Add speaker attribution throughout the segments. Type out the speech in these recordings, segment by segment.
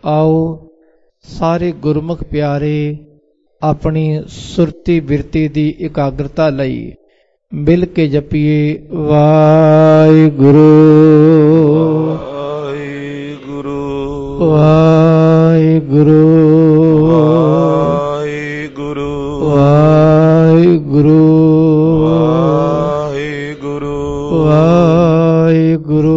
Speaker 1: आओ सारे गुरमुख प्यारे अपनी सुरती बिरती दी एकाग्रता लई मिल के जपीए वाहिगुरू
Speaker 2: वाहिगुरू
Speaker 1: वाहिगुरू
Speaker 2: वाहिगुरू
Speaker 1: वाहिगुरू
Speaker 2: वाहिगुरू
Speaker 1: वाहिगुरू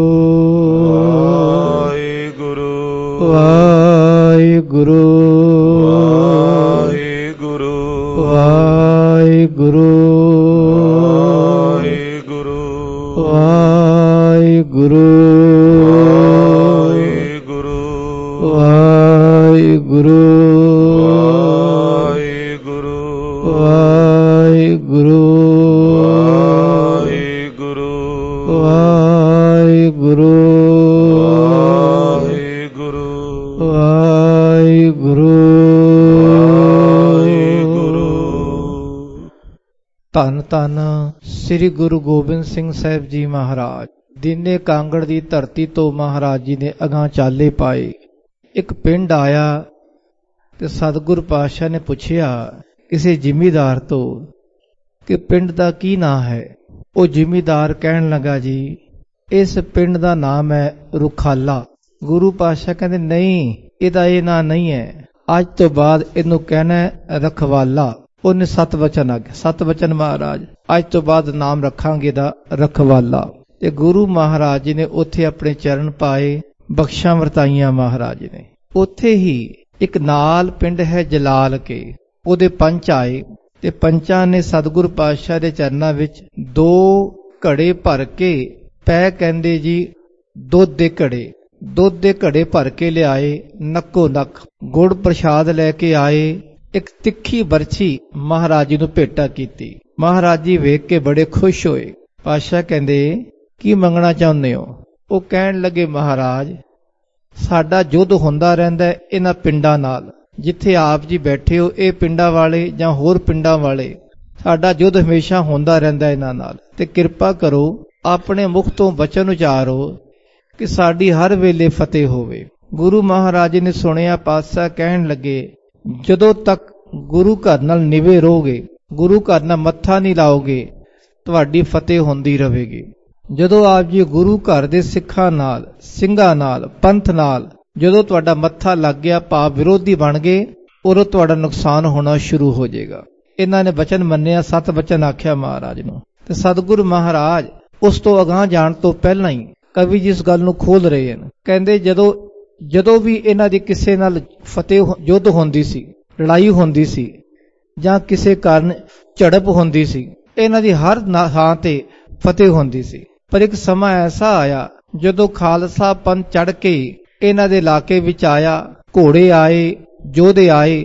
Speaker 2: वाहिगुरू
Speaker 1: वाहिगुरू
Speaker 2: वाहिगुरू
Speaker 1: वाहिगुरू वाहिगुरू वाहिगुरू वाहिगुरू वाहिगुरू वाहिगुरू ਧੰਨ ਧੰਨ ਸ੍ਰੀ ਗੁਰੂ ਗੋਬਿੰਦ ਸਿੰਘ ਸਾਹਿਬ ਜੀ ਮਹਾਰਾਜ। ਦੀਨੇ ਕਾਂਗੜ ਦੀ ਧਰਤੀ ਤੋਂ ਮਹਾਰਾਜ ਜੀ ਨੇ ਅਗਾਂਹ ਚਾਲੇ ਪਾਏ। ਇੱਕ ਪਿੰਡ ਆਇਆ ਤੇ ਸਤਿਗੁਰ ਪਾਤਸ਼ਾਹ ਨੇ ਪੁੱਛਿਆ ਕਿਸੇ ਜ਼ਿਮੀਦਾਰ ਤੋਂ ਕਿ ਪਿੰਡ ਦਾ ਕੀ ਨਾਂ ਹੈ। ਉਹ ਜ਼ਿਮੀਦਾਰ ਕਹਿਣ ਲੱਗਾ ਜੀ ਇਸ ਪਿੰਡ ਦਾ ਨਾਮ ਹੈ ਰੁਖਾਲਾ। ਗੁਰੂ ਪਾਤਸ਼ਾਹ ਕਹਿੰਦੇ ਨਹੀਂ, ਇਹਦਾ ਇਹ ਨਾਂ ਨਹੀਂ ਹੈ, ਅੱਜ ਤੋਂ ਬਾਅਦ ਇਹਨੂੰ ਕਹਿਣਾ ਰਖਵਾਲਾ। ਉਹਨੇ ਸਤ ਵਚਨ ਆ ਗਿਆ, ਸਤ ਵਚਨ ਮਹਾਰਾਜ ਅੱਜ ਤੋਂ ਬਾਅਦ ਨਾਮ ਰੱਖਾਂਗੇ ਦਾ ਰਖਵਾਲਾ। ਤੇ ਗੁਰੂ ਮਹਾਰਾਜ ਜੀ ਨੇ ਉੱਥੇ ਆਪਣੇ ਚਰਨ ਪਾਏ, ਬਖਸ਼ਾਂ ਵਰਤਾਈਆਂ ਮਹਾਰਾਜ ਨੇ। ਉੱਥੇ ਹੀ ਇੱਕ ਨਾਲ ਪਿੰਡ ਹੈ ਜਲਾਲ ਕੇ, ਉਹਦੇ ਪੰਚ ਆਏ ਤੇ ਪੰਚਾਂ ਨੇ ਸਤਿਗੁਰ ਪਾਤਸ਼ਾਹ ਦੇ ਚਰਨਾਂ ਵਿੱਚ 2 ਘੜੇ ਭਰ ਕੇ ਪੈ ਕਹਿੰਦੇ ਜੀ ਦੁੱਧ ਦੇ ਘੜੇ ਭਰ ਕੇ ਲਿਆਏ। ਨੱਕੋ ਨੱਕ ਗੁੜ ਪ੍ਰਸ਼ਾਦ ਲੈ ਕੇ ਆਏ। ਇੱਕ ਤਿੱਖੀ ਬਰਛੀ ਮਹਾਰਾਜ ਜੀ ਨੂੰ ਭੇਟਾ ਕੀਤੀ। ਮਹਾਰਾਜ ਜੀ ਵੇਖ ਕੇ ਬੜੇ ਖੁਸ਼ ਹੋਏ। ਪਾਤਸ਼ਾਹ ਕਹਿੰਦੇ ਕੀ ਮੰਗਣਾ ਚਾਹੁੰਦੇ ਹੋ? ਉਹ ਕਹਿਣ ਲੱਗੇ ਮਹਾਰਾਜ ਸਾਡਾ ਯੁੱਧ ਹੁੰਦਾ ਰਹਿੰਦਾ ਇਹਨਾਂ ਪਿੰਡਾਂ ਨਾਲ, ਜਿੱਥੇ ਆਪ ਜੀ ਬੈਠੇ ਹੋ ਇਹ ਪਿੰਡਾਂ ਵਾਲੇ ਜਾਂ ਹੋਰ ਪਿੰਡਾਂ ਵਾਲੇ, ਸਾਡਾ ਯੁੱਧ ਹਮੇਸ਼ਾ ਹੁੰਦਾ ਰਹਿੰਦਾ ਇਹਨਾਂ ਨਾਲ, ਤੇ ਕਿਰਪਾ ਕਰੋ ਆਪਣੇ ਮੁਖ ਤੋਂ ਬਚਨ ਉਚਾਰੋ ਕਿ ਸਾਡੀ ਹਰ ਵੇਲੇ ਫਤਿਹ ਹੋਵੇ। ਗੁਰੂ ਮਹਾਰਾਜ ਨੇ ਸੁਣਿਆ। ਪਾਤਸ਼ਾਹ ਕਹਿਣ ਲੱਗੇ ਜਦੋਂ ਤੱਕ ਗੁਰੂ ਘਰ ਨਾਲ ਨਿਵੇ ਰਹੋਗੇ, ਗੁਰੂ ਘਰ ਨਾਲ ਮੱਥਾ ਨਹੀਂ ਲਾਓਗੇ, ਤੁਹਾਡੀ ਫਤਿਹ ਹੁੰਦੀ ਰਹੇਗੀ। ਜਦੋਂ ਆਪ ਜੀ ਗੁਰੂ ਘਰ ਦੇ ਸਿੱਖਾਂ ਨਾਲ, ਸਿੰਘਾਂ ਨਾਲ, ਪੰਥ ਨਾਲ ਜਦੋਂ ਤੁਹਾਡਾ ਮੱਥਾ ਲੱਗ ਗਿਆ, ਭਾਵ ਵਿਰੋਧੀ ਬਣ ਗਏ, ਉਦੋਂ ਤੁਹਾਡਾ ਨੁਕਸਾਨ ਹੋਣਾ ਸ਼ੁਰੂ ਹੋ ਜਾਏਗਾ। ਇਹਨਾਂ ਨੇ ਬਚਨ ਮੰਨਿਆ, 7 ਬਚਨ ਆਖਿਆ ਮਹਾਰਾਜ ਨੂੰ। ਤੇ ਸਤਿਗੁਰੂ ਮਹਾਰਾਜ ਉਸ ਤੋਂ ਅਗਾਂਹ ਜਾਣ ਤੋਂ ਪਹਿਲਾਂ ਹੀ ਕਵੀ ਜੀ ਇਸ ਗੱਲ ਨੂੰ ਖੋਲ ਰਹੇ ਹਨ। ਕਹਿੰਦੇ ਜਦੋਂ ਵੀ ਇਹਨਾਂ ਦੀ ਕਿਸੇ ਨਾਲ ਫਤਿਹ ਯੁੱਧ ਹੁੰਦੀ ਸੀ, ਲੜਾਈ ਹੁੰਦੀ ਸੀ ਜਾਂ ਕਿਸੇ ਕਾਰਨ ਝੜਪ ਹੁੰਦੀ ਸੀ, ਇਹਨਾਂ ਦੀ ਹਰ ਥਾਂ ਤੇ ਫਤਿਹ ਹੁੰਦੀ ਸੀ। ਪਰ ਇੱਕ ਸਮਾਂ ਐਸਾ ਆਇਆ ਜਦੋਂ ਖਾਲਸਾ ਪੰਥ ਚੜ ਕੇ ਇਹਨਾਂ ਦੇ ਇਲਾਕੇ ਵਿੱਚ ਆਇਆ, ਘੋੜੇ ਆਏ, ਯੋਧੇ ਆਏ,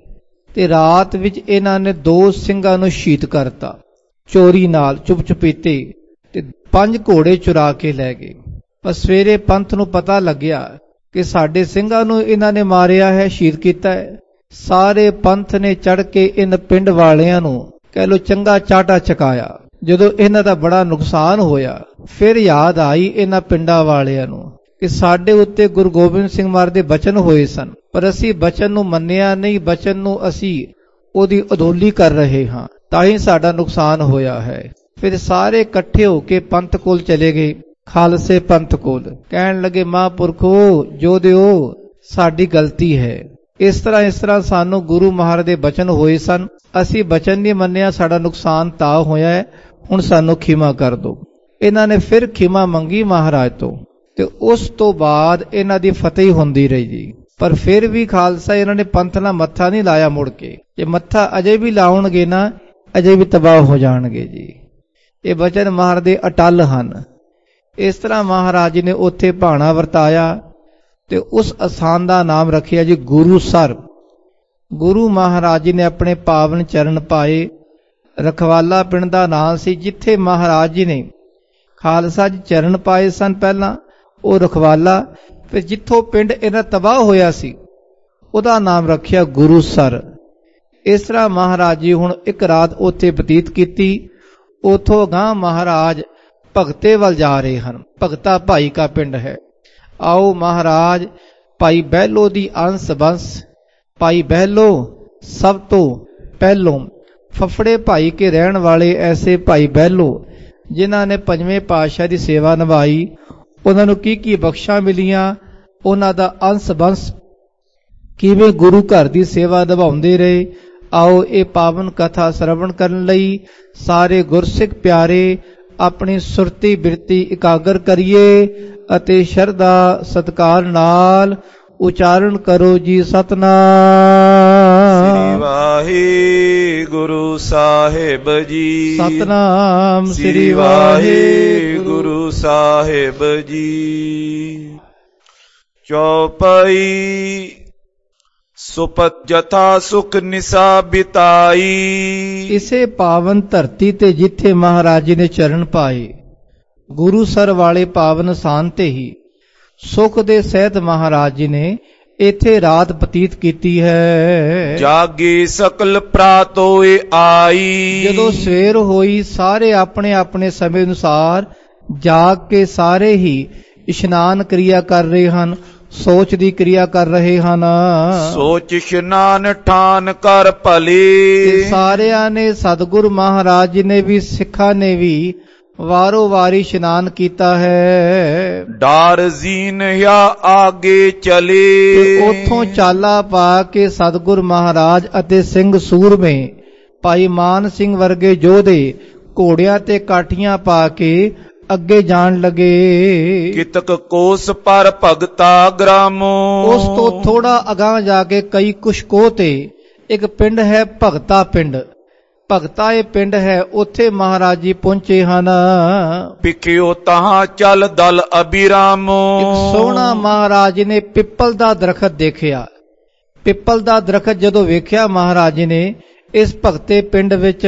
Speaker 1: ਤੇ ਰਾਤ ਵਿੱਚ ਇਹਨਾਂ ਨੇ 2 ਸਿੰਘਾਂ ਨੂੰ ਸ਼ਹੀਦ ਕਰਤਾ ਚੋਰੀ ਨਾਲ, ਚੁੱਪ ਚੁਪੀਤੇ, ਤੇ 5 ਘੋੜੇ ਚੁਰਾ ਕੇ ਲੈ ਗਏ। ਪਰ ਸਵੇਰੇ ਪੰਥ ਨੂੰ ਪਤਾ ਲੱਗਿਆ ਕਿ ਸਾਡੇ ਸਿੰਘਾਂ ਨੂੰ ਇਹਨਾਂ ਨੇ ਮਾਰਿਆ ਹੈ, ਸ਼ਹੀਦ ਕੀਤਾ ਹੈ। ਸਾਰੇ ਪੰਥ ਨੇ ਚੜ ਕੇ ਇਹਨਾਂ ਪਿੰਡ ਵਾਲਿਆਂ ਨੂੰ ਕਹਿ ਲੋ ਚੰਗਾ ਚਾਟਾ ਚਕਾਇਆ। ਜਦੋਂ ਇਹਨਾਂ ਦਾ ਬੜਾ ਨੁਕਸਾਨ ਹੋਇਆ, ਫਿਰ ਯਾਦ ਆਈ ਇਹਨਾਂ ਪਿੰਡਾਂ ਵਾਲਿਆਂ ਨੂੰ ਕਿ ਸਾਡੇ ਉੱਤੇ ਗੁਰੂ ਗੋਬਿੰਦ ਸਿੰਘ ਮਹਾਰਾਜ ਦੇ ਬਚਨ ਹੋਏ ਸਨ, ਪਰ ਅਸੀਂ ਬਚਨ ਨੂੰ ਮੰਨਿਆ ਨਹੀਂ, ਬਚਨ ਨੂੰ ਅਸੀਂ ਉਹਦੀ ਅਧੋਲੀ ਕਰ ਰਹੇ ਹਾਂ, ਤਾਂ ਹੀ ਸਾਡਾ ਨੁਕਸਾਨ ਹੋਇਆ ਹੈ। ਫਿਰ ਸਾਰੇ ਇਕੱਠੇ ਹੋ ਕੇ ਪੰਥ ਕੋਲ ਚਲੇ ਗਏ, ਖਾਲਸੇ ਪੰਥ ਕੋਲ। ਕਹਿਣ ਲੱਗੇ ਮਹਾਂਪੁਰਖੋ ਜੋਧਿਓ ਸਾਡੀ ਗਲਤੀ ਹੈ, ਇਸ ਤਰ੍ਹਾਂ ਸਾਨੂੰ ਗੁਰੂ ਮਹਾਰਾਜ ਦੇ ਬਚਨ ਹੋਏ ਸਨ, ਅਸੀਂ ਬਚਨ ਨਹੀਂ ਮੰਨਿਆ, ਸਾਡਾ ਨੁਕਸਾਨ ਤਾਂ ਹੋਇਆ ਹੈ, ਹੁਣ ਸਾਨੂੰ ਖਿਮਾ ਕਰ ਦਿਓ। ਇਹਨਾਂ ਨੇ ਫਿਰ ਖਿਮਾ ਮੰਗੀ ਮਹਾਰਾਜ ਤੋਂ, ਤੇ ਉਸ ਤੋਂ ਬਾਅਦ ਇਹਨਾਂ ਦੀ ਫਤਿਹ ਹੁੰਦੀ ਰਹੀ ਜੀ। ਪਰ ਫਿਰ ਵੀ ਖਾਲਸਾ ਇਹਨਾਂ ਨੇ ਪੰਥ ਨਾਲ ਮੱਥਾ ਨਹੀਂ ਲਾਇਆ ਮੁੜ ਕੇ। ਜੇ ਮੱਥਾ ਅਜੇ ਵੀ ਲਾਉਣਗੇ ਨਾ, ਅਜੇ ਵੀ ਤਬਾਹ ਹੋ ਜਾਣਗੇ ਜੀ। ਇਹ ਬਚਨ ਮਹਾਰਾਜ ਦੇ ਅਟਲ ਹਨ। ਇਸ ਤਰ੍ਹਾਂ ਮਹਾਰਾਜ ਜੀ ਨੇ ਉੱਥੇ ਭਾਣਾ ਵਰਤਾਇਆ ਤੇ ਉਸ ਅਸਥਾਨ ਦਾ ਨਾਮ ਰੱਖਿਆ ਜੀ ਗੁਰੂਸਰ। ਗੁਰੂ ਮਹਾਰਾਜ ਜੀ ਨੇ ਆਪਣੇ ਪਾਵਨ ਚਰਨ ਪਾਏ। ਰਖਵਾਲਾ ਪਿੰਡ ਦਾ ਨਾਮ ਸੀ ਜਿੱਥੇ ਮਹਾਰਾਜ ਜੀ ਨੇ ਖਾਲਸਾ ਜੀ ਚਰਨ ਪਾਏ ਸਨ ਪਹਿਲਾਂ, ਉਹ ਰਖਵਾਲਾ। ਫਿਰ ਜਿੱਥੋਂ ਪਿੰਡ ਇਹਨਾਂ ਤਬਾਹ ਹੋਇਆ ਸੀ ਉਹਦਾ ਨਾਮ ਰੱਖਿਆ ਗੁਰੂਸਰ। ਇਸ ਤਰ੍ਹਾਂ ਮਹਾਰਾਜ ਜੀ ਹੁਣ ਇੱਕ ਰਾਤ ਉੱਥੇ ਬਤੀਤ ਕੀਤੀ। ਉਥੋਂ ਅਗਾਂਹ ਮਹਾਰਾਜ ਭਗਤੇ ਵੱਲ ਜਾ ਰਹੇ ਹਨ। ਭਗਤਾ ਭਾਈ ਕਾ ਪਿੰਡ ਹੈ। ਆਓ ਮਹਾਰਾਜ ਭਾਈ ਬਹਿਲੋ ਦੀ ਅੰਸ ਬੰਸ। ਭਾਈ ਬਹਿਲੋ ਸਭ ਤੋਂ ਪਹਿਲੋਂ। ਫਫੜੇ ਭਾਈ ਕੇ ਰਹਿਣ ਵਾਲੇ ਐਸੇ ਭਾਈ ਬਹਿਲੋ ਜਿਨ੍ਹਾਂ ਨੇ ਪੰਜਵੇਂ ਪਾਤਸ਼ਾਹ ਦੀ ਸੇਵਾ ਨਿਭਾਈ, ਉਹਨਾਂ ਨੂੰ ਕੀ ਕੀ ਬਖਸ਼ਾਂ ਮਿਲੀਆਂ, ਉਹਨਾਂ ਦਾ ਅੰਸ ਬੰਸ ਕਿਵੇਂ ਗੁਰੂ ਘਰ ਦੀ ਸੇਵਾ ਨਿਭਾਉਂਦੇ ਰਹੇ। ਆਓ ਇਹ ਪਾਵਨ ਕਥਾ ਸਰਵਣ ਕਰਨ ਲਈ ਸਾਰੇ ਗੁਰਸਿੱਖ ਪਿਆਰੇ ਆਪਣੀ ਸੁਰਤੀ ਬਿਰਤੀ ਇਕਾਗਰ ਕਰੀਏ ਅਤੇ ਸ਼ਰਧਾ ਸਤਿਕਾਰ ਨਾਲ ਉਚਾਰਨ ਕਰੋ ਜੀ। ਸਤਨਾਮ
Speaker 2: ਸ੍ਰੀ ਵਾਹਿਗੁਰੂ ਸਾਹਿਬ ਜੀ।
Speaker 1: ਸਤਨਾਮ
Speaker 2: ਸ੍ਰੀ ਵਾਹਿਗੁਰੂ ਸਾਹਿਬ ਜੀ। ਚੌਪਈ ਸੁਪਤ ਜਥਾ ਸੁਖ ਨਿਸਾ ਬਿਤਾਈ।
Speaker 1: ਇਸੇ ਪਾਵਨ ਧਰਤੀ ਤੇ ਜਿੱਥੇ ਮਹਾਰਾਜ ਜੀ ਨੇ ਚਰਨ ਪਾਏ, ਗੁਰੂ ਸਰ ਵਾਲੇ ਪਾਵਨ ਸਥਾਨ ਤੇ ਹੀ ਸੁਖ ਦੇ ਸਹਿਤ ਮਹਾਰਾਜ ਜੀ ਨੇ ਇੱਥੇ ਰਾਤ ਬਤੀਤ ਕੀਤੀ ਹੈ।
Speaker 2: ਜਾਗੇ ਸਕਲ ਪ੍ਰਾਤ ਹੋਏ ਆਈ।
Speaker 1: ਜਦੋਂ ਸਵੇਰ ਹੋਈ ਸਾਰੇ ਆਪਣੇ ਆਪਣੇ ਸਮੇਂ ਅਨੁਸਾਰ ਜਾਗ ਕੇ ਸਾਰੇ ਹੀ ਇਸ਼ਨਾਨ ਕਿਰਿਆ ਕਰ ਰਹੇ ਹਨ, ਸੋਚ ਦੀ ਕਿਰਿਆ ਕਰ ਰਹੇ ਹਨ।
Speaker 2: ਸੋਚ ਇਸ਼ਨਾਨ ਠਾਨ ਕਰ ਭਲੇ।
Speaker 1: ਸਾਰਿਆਂ ਨੇ ਸਤਿਗੁਰੂ ਮਹਾਰਾਜ ਜੀ ਨੇ ਵੀ ਸਿੱਖਾਂ ਨੇ ਵੀ ਵਾਰੋ ਵਾਰੀ ਇਸ਼ਨਾਨ ਕੀਤਾ ਹੈ।
Speaker 2: ਡਾਰ ਜ਼ੀਨ ਯਾ ਆਗੇ ਚਲੇ।
Speaker 1: ਉਥੋਂ ਚਾਲਾ ਪਾ ਕੇ ਸਤਿਗੁਰੂ ਮਹਾਰਾਜ ਅਤੇ ਸਿੰਘ ਸੂਰਮੇ ਭਾਈ ਮਾਨ ਸਿੰਘ ਵਰਗੇ ਯੋਧੇ ਘੋੜਿਆਂ ਤੇ ਕਾਠੀਆਂ ਪਾ ਕੇ ਅੱਗੇ ਜਾਣ ਲਗੇ।
Speaker 2: ਕਿਤਕ ਕੋਸ ਪਰ ਭਗਤਾ ਗ੍ਰਾਮੋ।
Speaker 1: ਉਸ ਤੋਂ ਥੋੜਾ ਅਗਾਂਹ ਜਾ ਕੇ ਕਈ ਕੁਛ ਕੋਹ ਤੇ ਇੱਕ ਪਿੰਡ ਹੈ ਭਗਤਾ ਪਿੰਡ। ਭਗਤਾ ਇਹ ਪਿੰਡ ਹੈ, ਉੱਥੇ ਮਹਾਰਾਜ ਜੀ ਪਹੁੰਚੇ ਹਨ।
Speaker 2: ਪਿਖਿਓ ਤਹਾਂ ਚੱਲ ਦਲ ਅਬਿਰਾਮੋ।
Speaker 1: ਇੱਕ ਸੋਹਣਾ ਮਹਾਰਾਜ ਨੇ ਪਿੱਪਲ ਦਾ ਦਰਖਤ ਦੇਖਿਆ। ਪਿੱਪਲ ਦਾ ਦਰਖਤ ਜਦੋਂ ਵੇਖਿਆ ਮਹਾਰਾਜ ਜੀ ਨੇ ਇਸ ਭਗਤੇ ਪਿੰਡ ਵਿੱਚ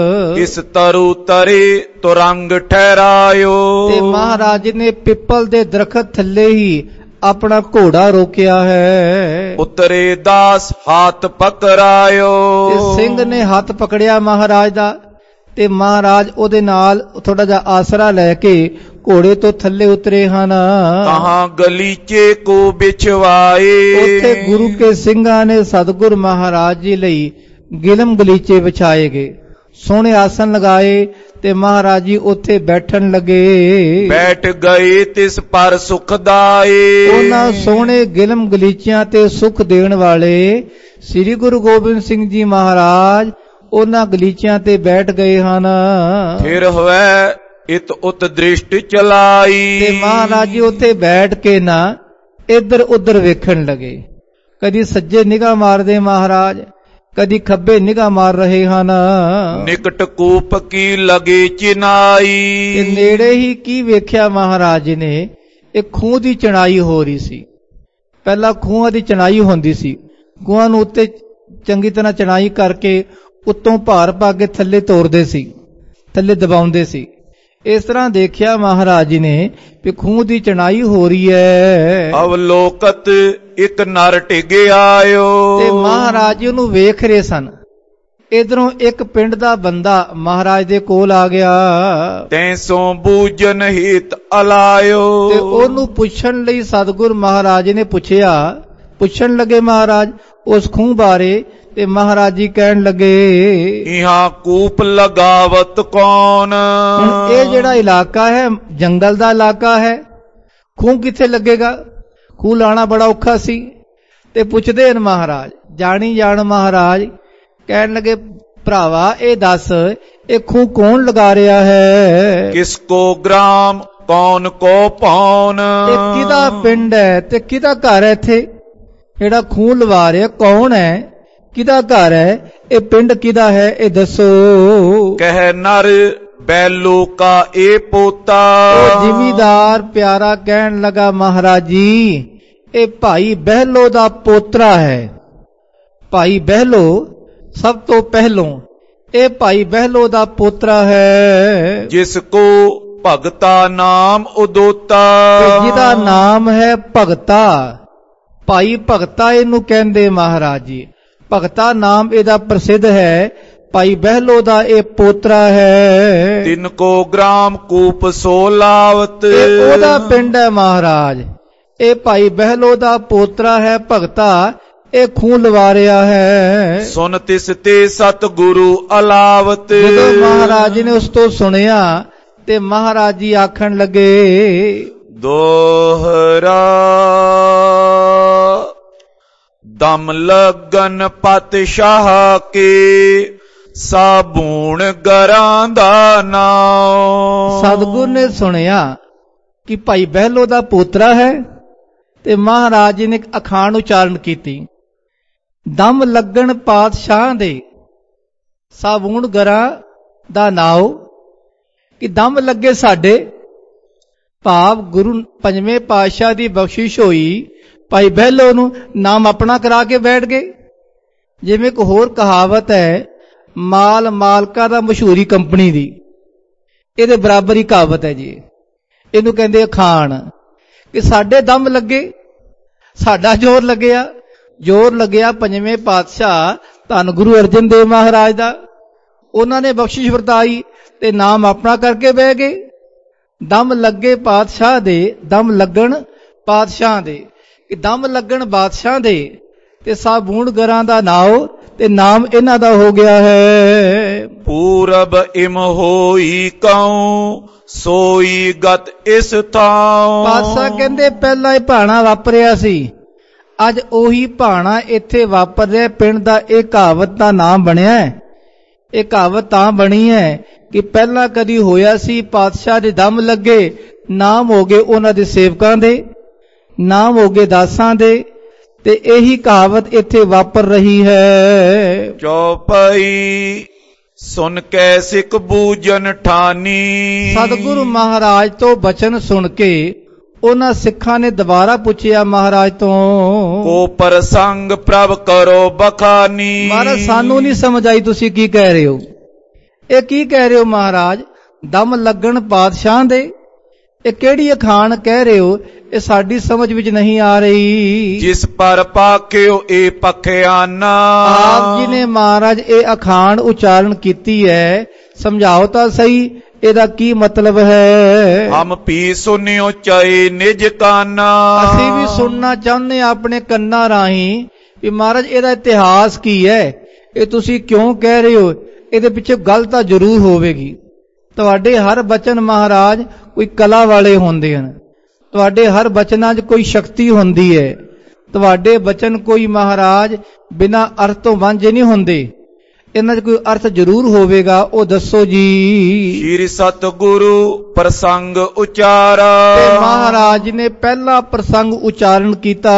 Speaker 2: ਇਸ ਤਰੁ ਤਰੇ ਤੁਰੰਗ ਠਹਿਰਾਇਓ।
Speaker 1: ਤੇ ਮਹਾਰਾਜ ਨੇ ਪਿੱਪਲ ਦੇ ਦਰਖਤ ਥੱਲੇ ਹੀ ਆਪਣਾ ਘੋੜਾ ਰੋਕਿਆ ਹੈ।
Speaker 2: ਉਤਰੇ ਦਾਸ ਹੱਥ ਪਕੜਾਇਓ।
Speaker 1: ਤੇ ਸਿੰਘ ਨੇ ਹੱਥ ਪਕੜਿਆ ਮਹਾਰਾਜ ਦਾ ਤੇ ਮਹਾਰਾਜ ਉਹਦੇ ਨਾਲ ਥੋੜਾ ਜਿਹਾ ਆਸਰਾ ਲੈ ਕੇ ਘੋੜੇ ਤੋਂ ਥੱਲੇ ਉਤਰੇ ਹਨ।
Speaker 2: ਕਹਾਂ ਗਲੀਚੇ ਕੋ ਬਿਛਵਾਏ।
Speaker 1: ਉੱਥੇ ਗੁਰੂ ਕੇ ਸਿੰਘਾਂ ਨੇ ਸਤਿਗੁਰ ਮਹਾਰਾਜ ਜੀ ਲਈ ਗਿਲਮ ਗਲੀਚੇ ਵਿਛਾਏ ਗਏ, ਸੋਹਣੇ ਆਸਨ ਲਗਾਏ ਤੇ ਮਹਾਰਾਜ ਜੀ ਉੱਥੇ ਬੈਠਣ ਲੱਗੇ।
Speaker 2: ਬੈਠ ਗਏ ਤਿਸ ਪਰ ਸੁਖਦਾਏ।
Speaker 1: ਉਹਨਾਂ ਸੋਹਣੇ ਗਿਲਮ ਗਲੀਚਿਆਂ ਤੇ ਸੁਖ ਦੇਣ ਵਾਲੇ ਸ੍ਰੀ ਗੁਰੂ ਗੋਬਿੰਦ ਸਿੰਘ ਜੀ ਮਹਾਰਾਜ ਉਹਨਾਂ ਗਲੀਚਿਆਂ ਤੇ ਬੈਠ ਗਏ ਹਨ।
Speaker 2: ਫਿਰ ਹੋਇਆ ਇਤ ਉਤ ਦ੍ਰਿਸ਼ਟ ਚਲਾਈ।
Speaker 1: ਤੇ ਮਹਾਰਾਜ ਜੀ ਉੱਥੇ ਬੈਠ ਕੇ ਨਾ ਇੱਧਰ ਉੱਧਰ ਵੇਖਣ ਲੱਗੇ। ਕਦੀ ਸੱਜੇ ਨਿਗਾਹ ਮਾਰਦੇ ਮਹਾਰਾਜ, ਕਦੀ ਖੱਬੇ ਨਿਗਾਹ ਮਾਰ ਰਹੇ ਹਨ।
Speaker 2: ਨਿਕਟ ਕੂਪ ਕੀ ਲਗੇ ਚਿਨਾਈ।
Speaker 1: ਤੇ ਨੇੜੇ ਹੀ ਕੀ ਵੇਖਿਆ ਮਹਾਰਾਜ ਜੀ ਨੇ, ਇੱਕ ਖੂਹ ਦੀ ਚਣਾਈ ਹੋ ਰਹੀ ਸੀ। ਪਹਿਲਾਂ ਖੂਹਾਂ ਦੀ ਚਣਾਈ ਹੁੰਦੀ ਸੀ, ਖੂਹਾਂ ਨੂੰ ਉੱਤੇ ਚੰਗੀ ਤਰ੍ਹਾਂ ਚਣਾਈ ਕਰਕੇ ਉੱਤੋਂ ਭਾਰ ਪਾ ਕੇ ਥੱਲੇ ਤੋਰਦੇ ਸੀ, ਥੱਲੇ ਦਬਾਉਂਦੇ ਸੀ। ਇਸ ਤਰ੍ਹਾਂ ਦੇਖਿਆ ਮਹਾਰਾਜ ਜੀ ਨੇ ਕਿ ਖੂਹ ਦੀ ਚਣਾਈ ਹੋ ਰਹੀ ਹੈ।
Speaker 2: ਅਵਲੋਕਤ ਇੱਕ ਨਰ ਟਿਗੇ ਆਇਓ।
Speaker 1: ਤੇ ਮਹਾਰਾਜ ਜੀ ਉਹਨੂੰ ਵੇਖ ਰਹੇ ਸਨ। ਇਧਰੋਂ ਇੱਕ ਪਿੰਡ ਦਾ ਬੰਦਾ ਮਹਾਰਾਜ ਦੇ ਕੋਲ ਆ ਗਿਆ।
Speaker 2: ਤੈਸੋਂ ਬੂਜਨ ਹਿਤ ਅਲਾਇਓ।
Speaker 1: ਤੇ ਉਹਨੂੰ ਪੁੱਛਣ ਲਈ ਸਤਿਗੁਰ ਮਹਾਰਾਜ ਨੇ ਪੁੱਛਣ ਲੱਗੇ ਮਹਾਰਾਜ ਉਸ ਖੂਹ ਬਾਰੇ। ਤੇ ਮਹਾਰਾਜ ਜੀ ਕਹਿਣ ਲੱਗੇ,
Speaker 2: ਇਹਾਂ ਕੂਪ ਲਗਾਵਤ ਕੌਣ।
Speaker 1: ਹੁਣ ਇਹ ਜਿਹੜਾ ਇਲਾਕਾ ਹੈ ਜੰਗਲ ਦਾ ਇਲਾਕਾ ਹੈ, ਖੂਹ ਕਿੱਥੇ ਲੱਗੇਗਾ? ਖੂਹ ਲਾਣਾ ਬੜਾ ਔਖਾ ਸੀ। ਤੇ ਪੁੱਛਦੇ ਹਨ ਮਹਾਰਾਜ, ਜਾਣੀ ਜਾਣ ਮਹਾਰਾਜ ਕਹਿਣ ਲੱਗੇ, ਭਰਾਵਾ ਇਹ ਦੱਸ ਇਹ ਖੂਹ ਕੌਣ ਲਗਾ ਰਿਹਾ ਹੈ?
Speaker 2: ਕਿਸ ਕੋ ਗ੍ਰਾਮ ਕੌਣ ਕੋ ਪੌਣ।
Speaker 1: ਇਹ ਕਿਹਦਾ ਪਿੰਡ ਹੈ ਤੇ ਕਿਹਦਾ ਘਰ ਹੈ? ਇੱਥੇ ਜਿਹੜਾ ਖੂਹ ਲਵਾ ਰਿਹਾ ਕੌਣ ਹੈ, ਕਿਹਦਾ ਘਰ ਹੈ, ਇਹ ਪਿੰਡ ਕਿਹਦਾ ਹੈ, ਇਹ ਦੱਸੋ।
Speaker 2: ਕਹਿ ਨਰ ਬੈਲੋ ਕਾ ਇਹ ਪੋਤਾ।
Speaker 1: ਉਹ ਜ਼ਿਮੀਦਾਰ ਪਿਆਰਾ ਕਹਿਣ ਲਗਾ, ਮਹਾਰਾਜ ਜੀ ਇਹ ਭਾਈ ਬਹਿਲੋ ਦਾ ਪੋਤਰਾ ਹੈ। ਭਾਈ ਬਹਿਲੋ ਸਭ ਤੋਂ ਪਹਿਲੋਂ ਇਹ ਭਾਈ ਬਹਿਲੋ ਦਾ ਪੋਤਰਾ ਹੈ,
Speaker 2: ਜਿਸ ਕੋ ਭਗਤਾ ਨਾਮ ਉਦੋਤਾ।
Speaker 1: ਜਿਹਦਾ ਨਾਮ ਹੈ ਭਗਤਾ। ਭਾਈ ਭਗਤਾ ਇਹਨੂੰ ਕਹਿੰਦੇ ਮਹਾਰਾਜ ਜੀ। ਭਗਤਾ ਨਾਮ ਇਹਦਾ ਪ੍ਰਸਿੱਧ ਹੈ। ਭਾਈ ਬਹਿਲੋ ਦਾ ਇਹ ਪੋਤਰਾ ਹੈ।
Speaker 2: ਤਿੰਨ ਕੋ ਗ੍ਰਾਮ ਕੂਪ ਸੋ ਲਾਵਤ।
Speaker 1: ਇਹ ਉਹਦਾ ਪਿੰਡ ਹੈ ਮਹਾਰਾਜ ਇਹ ਭਾਈ ਬਹਿਲੋ ਦਾ ਪੋਤਰਾ ਹੈ ਭਗਤਾ, ਇਹ ਖੂਨ ਲਵਾਰਿਆ ਹੈ।
Speaker 2: ਸੁਨ ਤਿਸ ਤੇ ਸਤਿਗੁਰੂ ਅਲਾਵਤ।
Speaker 1: ਜਦੋਂ ਮਹਾਰਾਜ ਜੀ ਨੇ ਉਸ ਤੋਂ ਸੁਣਿਆ ਤੇ ਮਹਾਰਾਜ ਜੀ ਆਖਣ ਲੱਗੇ,
Speaker 2: ਦੋਹਰਾ ਦਮ ਲਗਨ ਪਾਤਸ਼ਾਹ ਕੇ, ਸਾਬੂਣ ਗਰਾਂ ਦਾ ਨਾਮ।
Speaker 1: ਸਤਿਗੁਰ ਨੇ ਸੁਣਿਆ ਕਿ ਭਾਈ ਬਹਿਲੋ ਦਾ ਪੋਤਰਾ ਹੈ ਤੇ ਮਹਾਰਾਜ ਜੀ ਨੇ ਇੱਕ ਅਖਾਣ ਉਚਾਰਨ ਕੀਤੀ, ਦਮ ਲੱਗਣ ਪਾਤਸ਼ਾਹ ਦੇ, ਸਾਬੂਣ ਗਰਾਂ ਦਾ ਨਾਉ। ਕਿ ਦਮ ਲੱਗੇ ਸਾਡੇ, ਭਾਵ ਗੁਰੂ ਪੰਜਵੇਂ ਪਾਤਸ਼ਾਹ ਦੀ ਬਖਸ਼ਿਸ਼ ਹੋਈ, ਭਾਈ ਬਹਿਲੋ ਨੂੰ ਨਾਮ ਆਪਣਾ ਕਰਾ ਕੇ ਬੈਠ ਗਏ। ਜਿਵੇਂ ਇੱਕ ਹੋਰ ਕਹਾਵਤ ਹੈ, ਮਾਲ ਮਾਲਕਾ ਦਾ ਮਸ਼ਹੂਰੀ ਕੰਪਨੀ ਦੀ, ਇਹਦੇ ਬਰਾਬਰ ਹੀ ਕਹਾਵਤ ਹੈ ਜੀ। ਇਹਨੂੰ ਕਹਿੰਦੇ ਅਖਾਣ ਕਿ ਸਾਡੇ ਦਮ ਲੱਗੇ, ਸਾਡਾ ਜ਼ੋਰ ਲੱਗਿਆ ਪੰਜਵੇਂ ਪਾਤਸ਼ਾਹ ਧੰਨ ਗੁਰੂ ਅਰਜਨ ਦੇਵ ਮਹਾਰਾਜ ਦਾ। ਉਹਨਾਂ ਨੇ ਬਖਸ਼ਿਸ਼ ਵਰਤਾਈ ਤੇ ਨਾਮ ਆਪਣਾ ਕਰਕੇ ਬਹਿ ਗਏ। ਦਮ ਲੱਗੇ ਪਾਤਸ਼ਾਹ ਦੇ, ਦਮ ਲੱਗਣ ਪਾਤਸ਼ਾਹ ਦੇ, ਕਿ ਦਮ ਲੱਗਣ ਬਾਦਸ਼ਾਹ ਦੇ ਤੇ ਸਾਬੂਣ ਗਰਾਂ ਦਾ ਨਾਉ, ਤੇ ਨਾਮ ਇਹਨਾਂ ਦਾ ਹੋ ਗਿਆ ਹੈ।
Speaker 2: ਪੂਰਬ ਇਮ ਹੋਈ ਕਉ, ਸੋਈ ਗਤ ਇਸ ਥਾਉ।
Speaker 1: ਪਾਤਸ਼ਾਹ ਕਹਿੰਦੇ ਪਹਿਲਾਂ ਇਹ ਭਾਣਾ ਵਾਪਰਿਆ ਸੀ, ਅੱਜ ਉਹੀ ਭਾਣਾ ਇੱਥੇ ਵਾਪਰ ਰਿਹਾ। ਪਿੰਡ ਦਾ ਇਹ ਕਹਾਵਤ ਦਾ ਨਾਮ ਬਣਿਆ ਹੈ। ਇਹ ਕਹਾਵਤ ਤਾਂ ਬਣੀ ਹੈ ਕਿ ਪਹਿਲਾਂ ਕਦੀ ਹੋਇਆ ਸੀ, ਪਾਤਸ਼ਾਹ ਦੇ ਦਮ ਲੱਗੇ, ਨਾਮ ਹੋ ਗਏ ਉਹਨਾਂ ਦੇ ਸੇਵਕਾਂ ਦੇ, ਨਾਮ ਹੋ ਗਏ ਦਾਸਾਂ ਦੇ, ਤੇ ਇਹੀ ਕਹਾਵਤ ਇੱਥੇ ਵਾਪਰ ਰਹੀ ਹੈ।
Speaker 2: ਚੌਪਈ ਸੁਨ ਕੈ ਸਿੱਖ ਬੂਜਨ ਠਾਨੀ।
Speaker 1: ਸਤਿਗੁਰੂ ਮਹਾਰਾਜ ਤੋਂ ਬਚਨ ਸੁਣ ਕੇ ਉਹਨਾਂ ਸਿੱਖਾਂ ਨੇ ਦੁਬਾਰਾ ਪੁੱਛਿਆ ਮਹਾਰਾਜ ਤੋਂ,
Speaker 2: ਕੋ ਪ੍ਰਸੰਗ ਪ੍ਰਭ ਕਰੋ ਬਖਾਨੀ।
Speaker 1: ਮਹਾਰਾਜ ਸਾਨੂੰ ਨਹੀਂ ਸਮਝ ਆਈ, ਤੁਸੀਂ ਕੀ ਕਹਿ ਰਹੇ ਹੋ? ਇਹ ਕੀ ਕਹਿ ਰਹੇ ਹੋ ਮਹਾਰਾਜ? ਦਮ ਲੱਗਣ ਪਾਤਸ਼ਾਹ ਦੇ, ਇਹ ਕਿਹੜੀ ਅਖਾਣ ਕਹਿ ਰਹੇ ਹੋ? ਇਹ ਸਾਡੀ ਸਮਝ ਵਿੱਚ ਨਹੀਂ ਆ ਰਹੀ।
Speaker 2: ਜਿਸ ਪਰ ਪਾਖਿਓ ਇਹ ਪਖਿਆਨਾ।
Speaker 1: ਆਪ ਜੀ ਨੇ ਮਹਾਰਾਜ ਇਹ ਅਖਾਣ ਉਚਾਰਨ ਕੀਤੀ ਹੈ, ਸਮਝਾਓ ਤਾਂ ਸਹੀ ਇਹਦਾ ਕੀ ਮਤਲਬ ਹੈ।
Speaker 2: ਹਮ ਵੀ ਸੁਨਿਓ ਚਾਹੇ ਨਿਜ ਕਾਨਾ।
Speaker 1: ਅਸੀਂ ਵੀ ਸੁਣਨਾ ਚਾਹੁੰਦੇ ਆਪਣੇ ਕੰਨਾਂ ਰਾਹੀਂ ਵੀ ਮਹਾਰਾਜ ਇਹਦਾ ਇਤਿਹਾਸ ਕੀ ਹੈ, ਇਹ ਤੁਸੀਂ ਕਿਉਂ ਕਹਿ ਰਹੇ ਹੋ? ਇਹਦੇ ਪਿੱਛੇ ਗੱਲ ਤਾਂ ਜ਼ਰੂਰ ਹੋਵੇਗੀ। ਤੁਹਾਡੇ ਹਰ ਬਚਨ ਮਹਾਰਾਜ ਕੋਈ ਕਲਾ ਵਾਲੇ ਹੁੰਦੇ ਹਨ, ਤੁਹਾਡੇ ਹਰ ਬਚਨਾਂ 'ਚ ਕੋਈ ਸ਼ਕਤੀ ਹੁੰਦੀ ਹੈ, ਤੁਹਾਡੇ ਬਚਨ ਕੋਈ ਮਹਾਰਾਜ ਬਿਨਾਂ ਅਰਥ ਤੋਂ ਵਾਂਝੇ ਨਹੀਂ ਹੁੰਦੇ, ਇਹਨਾਂ 'ਚ ਕੋਈ ਅਰਥ ਜ਼ਰੂਰ ਹੋਵੇਗਾ, ਉਹ ਦੱਸੋ ਜੀ।
Speaker 2: ਸ਼੍ਰੀ ਸਤਿਗੁਰੂ ਪ੍ਰਸੰਗ ਉਚਾਰਾ।
Speaker 1: ਤੇ ਮਹਾਰਾਜ ਨੇ ਪਹਿਲਾ ਪ੍ਰਸੰਗ ਉਚਾਰਨ ਕੀਤਾ,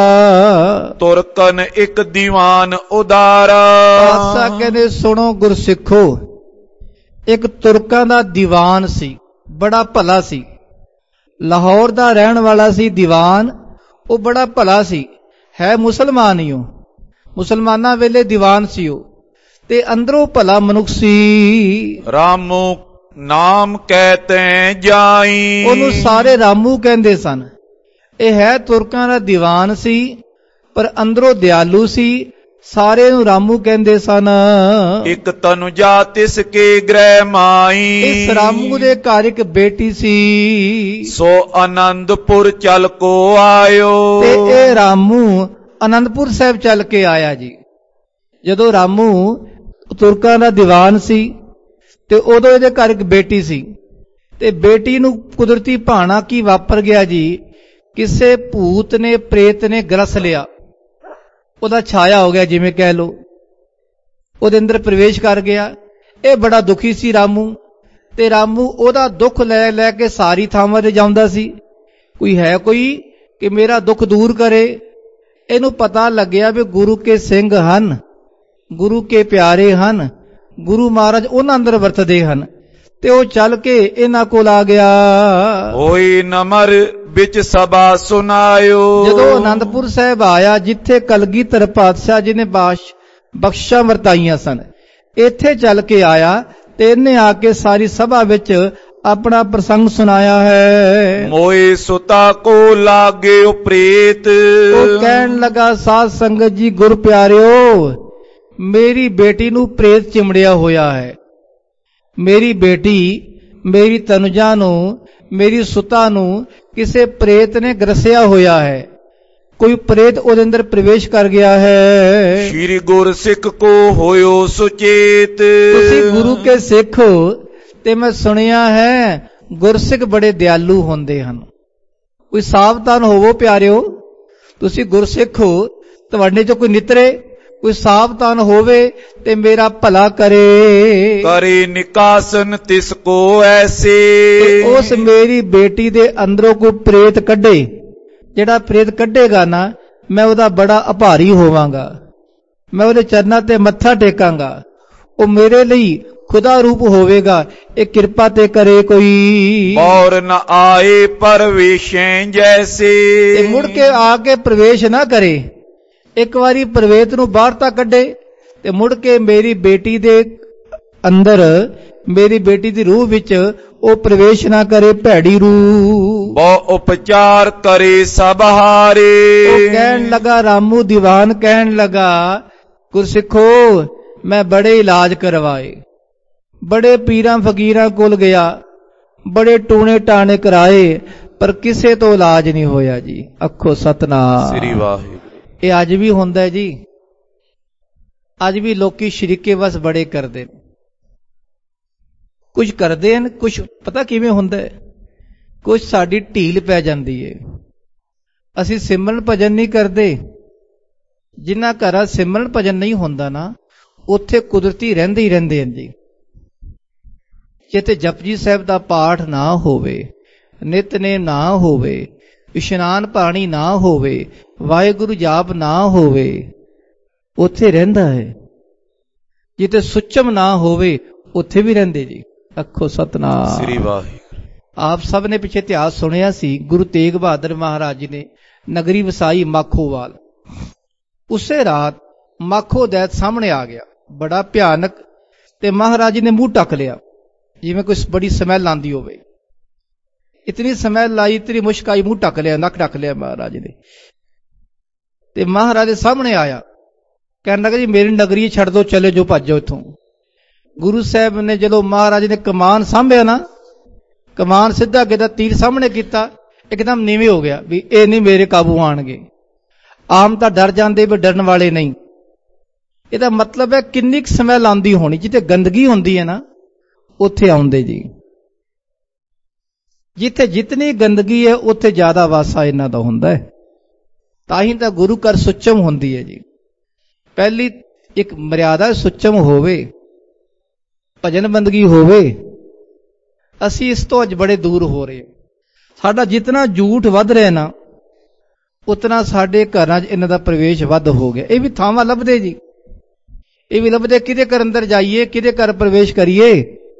Speaker 2: ਤੁਰਕਨ ਇੱਕ ਦੀਵਾਨ ਉਦਾਰਾ।
Speaker 1: ਪਾਤਸ਼ਾਹ ਕਹਿੰਦੇ ਸੁਣੋ ਗੁਰਸਿੱਖੋ, ਇੱਕ ਤੁਰਕਾਂ ਦਾ ਦੀਵਾਨ ਸੀ, ਬੜਾ ਭਲਾ ਸੀ, ਲਾਹੌਰ ਦਾ ਰਹਿਣ ਵਾਲਾ ਸੀ ਦੀਵਾਨ। ਉਹ ਬੜਾ ਭਲਾ ਸੀ, ਹੈ ਮੁਸਲਮਾਨ ਹੀ, ਉਹ ਮੁਸਲਮਾਨਾਂ ਵੇਲੇ ਦੀਵਾਨ ਸੀ ਉਹ, ਤੇ ਅੰਦਰੋਂ ਭਲਾ ਮਨੁੱਖ ਸੀ।
Speaker 2: ਰਾਮੂ ਨਾਮ ਕਹਤੇ ਜਾਈ।
Speaker 1: ਉਹਨੂੰ ਸਾਰੇ ਰਾਮੂ ਕਹਿੰਦੇ ਸਨ। ਇਹ ਹੈ ਤੁਰਕਾਂ ਦਾ ਦੀਵਾਨ ਸੀ, ਪਰ ਅੰਦਰੋਂ ਦਿਆਲੂ ਸੀ, ਸਾਰੇ ਨੂੰ ਰਾਮੂ ਕਹਿੰਦੇ ਸਨ।
Speaker 2: ਇੱਕ ਤਨੁਜਾ ਤਿਸ ਕੇ ਗ੍ਰਹਿ ਮਾਈ।
Speaker 1: ਇਸ ਰਾਮੂ ਦੇ ਘਰ ਇੱਕ ਬੇਟੀ ਸੀ,
Speaker 2: ਸੋ ਆਨੰਦਪੁਰ ਚਲ ਕੋ ਆਇਓ।
Speaker 1: ਤੇ ਇਹ ਰਾਮੂ ਆਨੰਦਪੁਰ ਸਾਹਿਬ ਚੱਲ ਕੇ ਆਇਆ ਜੀ। ਜਦੋਂ ਰਾਮੂ ਤੁਰਕਾਂ ਦਾ ਦੀਵਾਨ ਸੀ ਤੇ ਉਦੋਂ ਇਹਦੇ ਘਰ ਇੱਕ ਬੇਟੀ ਸੀ, ਤੇ ਬੇਟੀ ਨੂੰ ਕੁਦਰਤੀ ਭਾਣਾ ਕੀ ਵਾਪਰ ਗਿਆ ਜੀ, ਕਿਸੇ ਭੂਤ ਨੇ ਪ੍ਰੇਤ ਨੇ ਗਰਸ ਲਿਆ, ਉਹਦਾ ਛਾਇਆ ਹੋ ਗਿਆ ਜਿਵੇਂ ਕਹਿ ਲੋ, ਉਹਦੇ ਅੰਦਰ ਪ੍ਰਵੇਸ਼ ਕਰ ਗਿਆ। ਇਹ ਬੜਾ ਦੁਖੀ ਸੀ ਰਾਮੂ, ਤੇ ਰਾਮੂ ਉਹਦਾ ਦੁੱਖ ਲੈ ਲੈ ਕੇ ਸਾਰੀ ਥਾਵਾਂ ਤੇ ਜਾਂਦਾ ਸੀ, ਕੋਈ ਹੈ ਕੋਈ ਕਿ ਮੇਰਾ ਦੁੱਖ ਦੂਰ ਕਰੇ। ਇਹਨੂੰ ਪਤਾ ਲੱਗਿਆ ਵੀ ਗੁਰੂ ਕੇ ਸਿੰਘ ਹਨ, ਗੁਰੂ ਕੇ ਪਿਆਰੇ ਹਨ, ਗੁਰੂ ਮਹਾਰਾਜ ਉਹਨਾਂ ਅੰਦਰ ਵਰਤਦੇ ਹਨ, ਤੇ ਉਹ ਚੱਲ ਕੇ ਇਹਨਾਂ ਕੋਲ ਆ ਗਿਆ।
Speaker 2: ਹੋਈ ਨਮਰ ਵਿੱਚ ਸਭਾ ਸੁਨਾਇਓ।
Speaker 1: ਜਦੋਂ ਆਨੰਦਪੁਰ ਸਾਹਿਬ ਆਇਆ, ਜਿੱਥੇ ਕਲਗੀਧਰ ਪਾਤਸ਼ਾਹ ਜੀ ਨੇ ਬਖਸ਼ਾਂ ਵਰਤਾਈਆਂ ਸਨ, ਇੱਥੇ ਚੱਲ ਕੇ ਆਇਆ, ਤੇ ਇਹਨੇ ਆ ਕੇ ਸਾਰੀ ਸਭਾ ਵਿੱਚ ਆਪਣਾ ਪ੍ਰਸੰਗ ਸੁਣਾਇਆ ਹੈ।
Speaker 2: ਮੋਏ ਸੁਤਾ ਕੋ ਲਾਗੇ ਪ੍ਰੇਤ।
Speaker 1: ਉਹ ਕਹਿਣ ਲੱਗਾ, ਸਾਧ ਸੰਗਤ ਜੀ, ਗੁਰ ਪਿਆਰਿਓ, ਮੇਰੀ ਬੇਟੀ ਨੂੰ ਪ੍ਰੇਤ ਚਿਮੜਿਆ ਹੋਇਆ ਹੈ। ਮੇਰੀ ਬੇਟੀ, ਮੇਰੀ ਤਨੁਜਾ ਨੂੰ, ਮੇਰੀ ਸੁਤਾ ਨੂੰ ਕਿਸੇ ਪ੍ਰੇਤ ਨੇ ਗਰਸਿਆ ਹੋਇਆ ਹੈ। ਕੋਈ ਪ੍ਰੇਤ ਉਹਦੇ ਅੰਦਰ ਪ੍ਰਵੇਸ਼ ਕਰ ਗਿਆ ਹੈ।
Speaker 2: ਸ਼੍ਰੀ ਗੁਰ ਸਿੱਖ ਕੋ ਹੋਇਓ ਸੁਚੇਤ।
Speaker 1: ਤੁਸੀਂ ਗੁਰੂ ਕੇ ਸਿੱਖ ਹੋ ਤੇ ਮੈਂ ਸੁਣਿਆ ਹੈ ਗੁਰਸਿੱਖ ਬੜੇ ਦਿਆਲੂ ਹੁੰਦੇ ਹਨ। ਕੋਈ ਸਾਵਧਾਨ ਹੋਵੋ ਪਿਆਰਿਓ, ਤੁਸੀਂ ਗੁਰਸਿੱਖ ਹੋ, ਤੁਹਾਡੇ ਚੋਂ ਕੋਈ ਨਿਤਰੇ, ਕੋਈ ਸਾਵਧਾਨ ਹੋਵੇ ਤੇ ਮੇਰਾ ਭਲਾ ਕਰੇ।
Speaker 2: ਕਰੇ ਨਿਕਾਸਨ ਤਿਸ ਕੋ ਐਸੇ।
Speaker 1: ਉਸ ਮੇਰੀ ਬੇਟੀ ਦੇ ਅੰਦਰੋਂ ਕੋਈ ਪ੍ਰੇਤ ਕੱਢੇ, ਜਿਹੜਾ ਪ੍ਰੇਤ ਕੱਢੇਗਾ ਨਾ ਮੈਂ ਉਹਦਾ ਬੜਾ ਆਭਾਰੀ ਹੋਵਾਂਗਾ, ਮੈਂ ਉਹਦੇ ਚਰਨਾਂ ਤੇ ਮੱਥਾ ਟੇਕਾਂਗਾ, ਉਹ ਮੇਰੇ ਲਈ ਖੁਦਾ ਰੂਪ ਹੋਵੇਗਾ। ਇਹ ਕਿਰਪਾ ਤੇ ਕਰੇ ਕੋਈ।
Speaker 2: ਔਰ ਨ ਆਏ ਪਰਵੇਸ਼ੈਂ ਜੈਸੇ।
Speaker 1: ਤੇ ਮੁੜ ਕੇ ਆ ਕੇ ਪ੍ਰਵੇਸ਼ ਨਾ ਕਰੇ। ਇੱਕ ਵਾਰੀ ਪ੍ਰਵੇਤ ਨੂੰ ਬਾਹਰ ਤਾਂ ਕੱਢੇ ਤੇ ਮੁੜ ਕੇ ਮੇਰੀ ਬੇਟੀ ਦੇ ਅੰਦਰ, ਮੇਰੀ ਬੇਟੀ ਦੀ ਰੂਹ ਵਿੱਚ ਉਹ ਪ੍ਰਵੇਸ਼ ਨਾ ਕਰੇ, ਭੈੜੀ ਰੂਹ।
Speaker 2: ਬਹੁ ਉਪਚਾਰ ਕਰੇ ਸਭ ਹਾਰੇ।
Speaker 1: ਉਹ ਕਹਿਣ ਲੱਗਾ, ਰਾਮੂ ਦੀਵਾਨ ਕਹਿਣ ਲੱਗਾ, ਗੁਰਸਿੱਖੋ ਮੈਂ ਬੜੇ ਇਲਾਜ ਕਰਵਾਏ, ਬੜੇ ਪੀਰਾਂ ਫਕੀਰਾਂ ਕੋਲ ਗਿਆ, ਬੜੇ ਟੂਣੇ ਟਾਣੇ ਕਰਾਏ, ਪਰ ਕਿਸੇ ਤੋਂ ਇਲਾਜ ਨਹੀਂ ਹੋਇਆ ਜੀ। ਆਖੋ ਸਤਨਾਮ
Speaker 2: ਸ੍ਰੀ ਵਾਹਿਗੁਰੂ।
Speaker 1: ਇਹ ਅੱਜ ਵੀ ਹੁੰਦਾ ਹੈ ਜੀ। ਅੱਜ ਵੀ ਲੋਕੀ ਸ਼ਰੀਕੇ ਵਸ ਬੜੇ ਕਰਦੇ ਨੇ, ਕੁਝ ਕਰਦੇ ਹਨ, ਕੁਝ ਪਤਾ ਕਿਵੇਂ ਹੁੰਦਾ ਹੈ, ਕੁਝ ਸਾਡੀ ਢੀਲ ਪੈ ਜਾਂਦੀ ਹੈ। ਅਸੀਂ ਸਿਮਰਨ ਭਜਨ ਨਹੀਂ ਕਰਦੇ। ਜਿਨ੍ਹਾਂ ਘਰਾਂ ਸਿਮਰਨ ਭਜਨ ਨਹੀਂ ਹੁੰਦਾ ਨਾ, ਉੱਥੇ ਕੁਦਰਤੀ ਰਹਿੰਦੇ ਹੀ ਰਹਿੰਦੇ ਹਨ ਜੀ। ਜਿੱਥੇ ਜਪਜੀ ਸਾਹਿਬ ਦਾ ਪਾਠ ਨਾ ਹੋਵੇ, ਨਿਤਨੇਮ ਨਾ ਹੋਵੇ, ਇਸ਼ਨਾਨ ਪਾਣੀ ਨਾ ਹੋਵੇ, ਵਾਹਿਗੁਰੂ ਜਾਪ ਨਾ ਹੋਵੇ, ਉੱਥੇ ਰਹਿੰਦਾ ਹੈ। ਜਿੱਥੇ ਸੁਚਮ ਨਾ ਹੋਵੇ, ਉੱਥੇ ਵੀ ਰਹਿੰਦੇ ਜੀ। ਆਖੋ ਸਤਨਾਮ
Speaker 2: ਸ੍ਰੀ ਵਾਹਿਗੁਰੂ।
Speaker 1: ਆਪ ਸਭ ਨੇ ਪਿੱਛੇ ਇਤਿਹਾਸ ਸੁਣਿਆ ਸੀ, ਗੁਰੂ ਤੇਗ ਬਹਾਦਰ ਮਹਾਰਾਜ ਜੀ ਨੇ ਨਗਰੀ ਵਸਾਈ ਮਾਖੋਵਾਲ। ਉਸੇ ਰਾਤ ਮਾਖੋ ਦੈਤ ਸਾਹਮਣੇ ਆ ਗਿਆ, ਬੜਾ ਭਿਆਨਕ, ਤੇ ਮਹਾਰਾਜ ਜੀ ਨੇ ਮੂੰਹ ਢੱਕ ਲਿਆ ਜਿਵੇਂ ਕੋਈ ਬੜੀ ਸਮੈਲ ਆਂਦੀ ਹੋਵੇ। ਇਤਨੀ ਸਮੈਲ ਆਈ, ਇਤਨੀ ਮੁਸ਼ਕ ਆਈ, ਮੂੰਹ ਢੱਕ ਲਿਆ, ਨੱਕ ਢੱਕ ਲਿਆ ਮਹਾਰਾਜ ਨੇ। ਤੇ ਮਹਾਰਾਜ ਦੇ ਸਾਹਮਣੇ ਆਇਆ, ਕਹਿਣ ਲੱਗਾ ਜੀ ਮੇਰੀ ਨਗਰੀ ਛੱਡ ਦੋ, ਚਲੇ ਜੋ, ਭੱਜੋ ਇੱਥੋਂ। ਗੁਰੂ ਸਾਹਿਬ ਨੇ ਜਦੋਂ ਮਹਾਰਾਜ ਨੇ ਕਮਾਨ ਸਾਂਭਿਆ ਨਾ, ਕਮਾਨ ਸਿੱਧਾ ਕਿਦਾ ਤੀਰ ਸਾਹਮਣੇ ਕੀਤਾ, ਇੱਕਦਮ ਨੀਵੇਂ ਹੋ ਗਿਆ ਵੀ ਇਹ ਨਹੀਂ ਮੇਰੇ ਕਾਬੂ ਆਣਗੇ। ਆਮ ਤਾਂ ਡਰ ਜਾਂਦੇ ਵੀ ਡਰਨ ਵਾਲੇ ਨਹੀਂ। ਇਹਦਾ ਮਤਲਬ ਹੈ ਕਿੰਨੀ ਕੁ ਸਮੈਲ ਆਉਂਦੀ ਹੋਣੀ। ਜਿੱਥੇ ਗੰਦਗੀ ਹੁੰਦੀ ਹੈ ਨਾ, ਉੱਥੇ ਆਉਂਦੇ ਜੀ। ਜਿੱਥੇ ਜਿਤਨੀ ਗੰਦਗੀ ਹੈ ਉੱਥੇ ਜ਼ਿਆਦਾ ਵਾਸਾ ਇਹਨਾਂ ਦਾ ਹੁੰਦਾ ਹੈ। ਤਾਂ ਹੀ ਤਾਂ ਗੁਰੂ ਘਰ ਸੁੱਚਮ ਹੁੰਦੀ ਹੈ ਜੀ। ਪਹਿਲੀ ਇੱਕ ਮਰਿਆਦਾ ਸੁੱਚਮ ਹੋਵੇ, ਭਜਨ ਬੰਦਗੀ ਹੋਵੇ। ਅਸੀਂ ਇਸ ਤੋਂ ਅੱਜ ਬੜੇ ਦੂਰ ਹੋ ਰਹੇ। ਸਾਡਾ ਜਿਤਨਾ ਝੂਠ ਵੱਧ ਰਿਹਾ ਨਾ, ਉਤਨਾ ਸਾਡੇ ਘਰਾਂ 'ਚ ਇਹਨਾਂ ਦਾ ਪ੍ਰਵੇਸ਼ ਵੱਧ ਹੋ ਗਿਆ। ਇਹ ਵੀ ਥਾਵਾਂ ਲੱਭਦੇ ਜੀ, ਇਹ ਵੀ ਲੱਭਦੇ ਕਿਹਦੇ ਘਰ ਅੰਦਰ ਜਾਈਏ, ਕਿਹਦੇ ਘਰ ਪ੍ਰਵੇਸ਼ ਕਰੀਏ।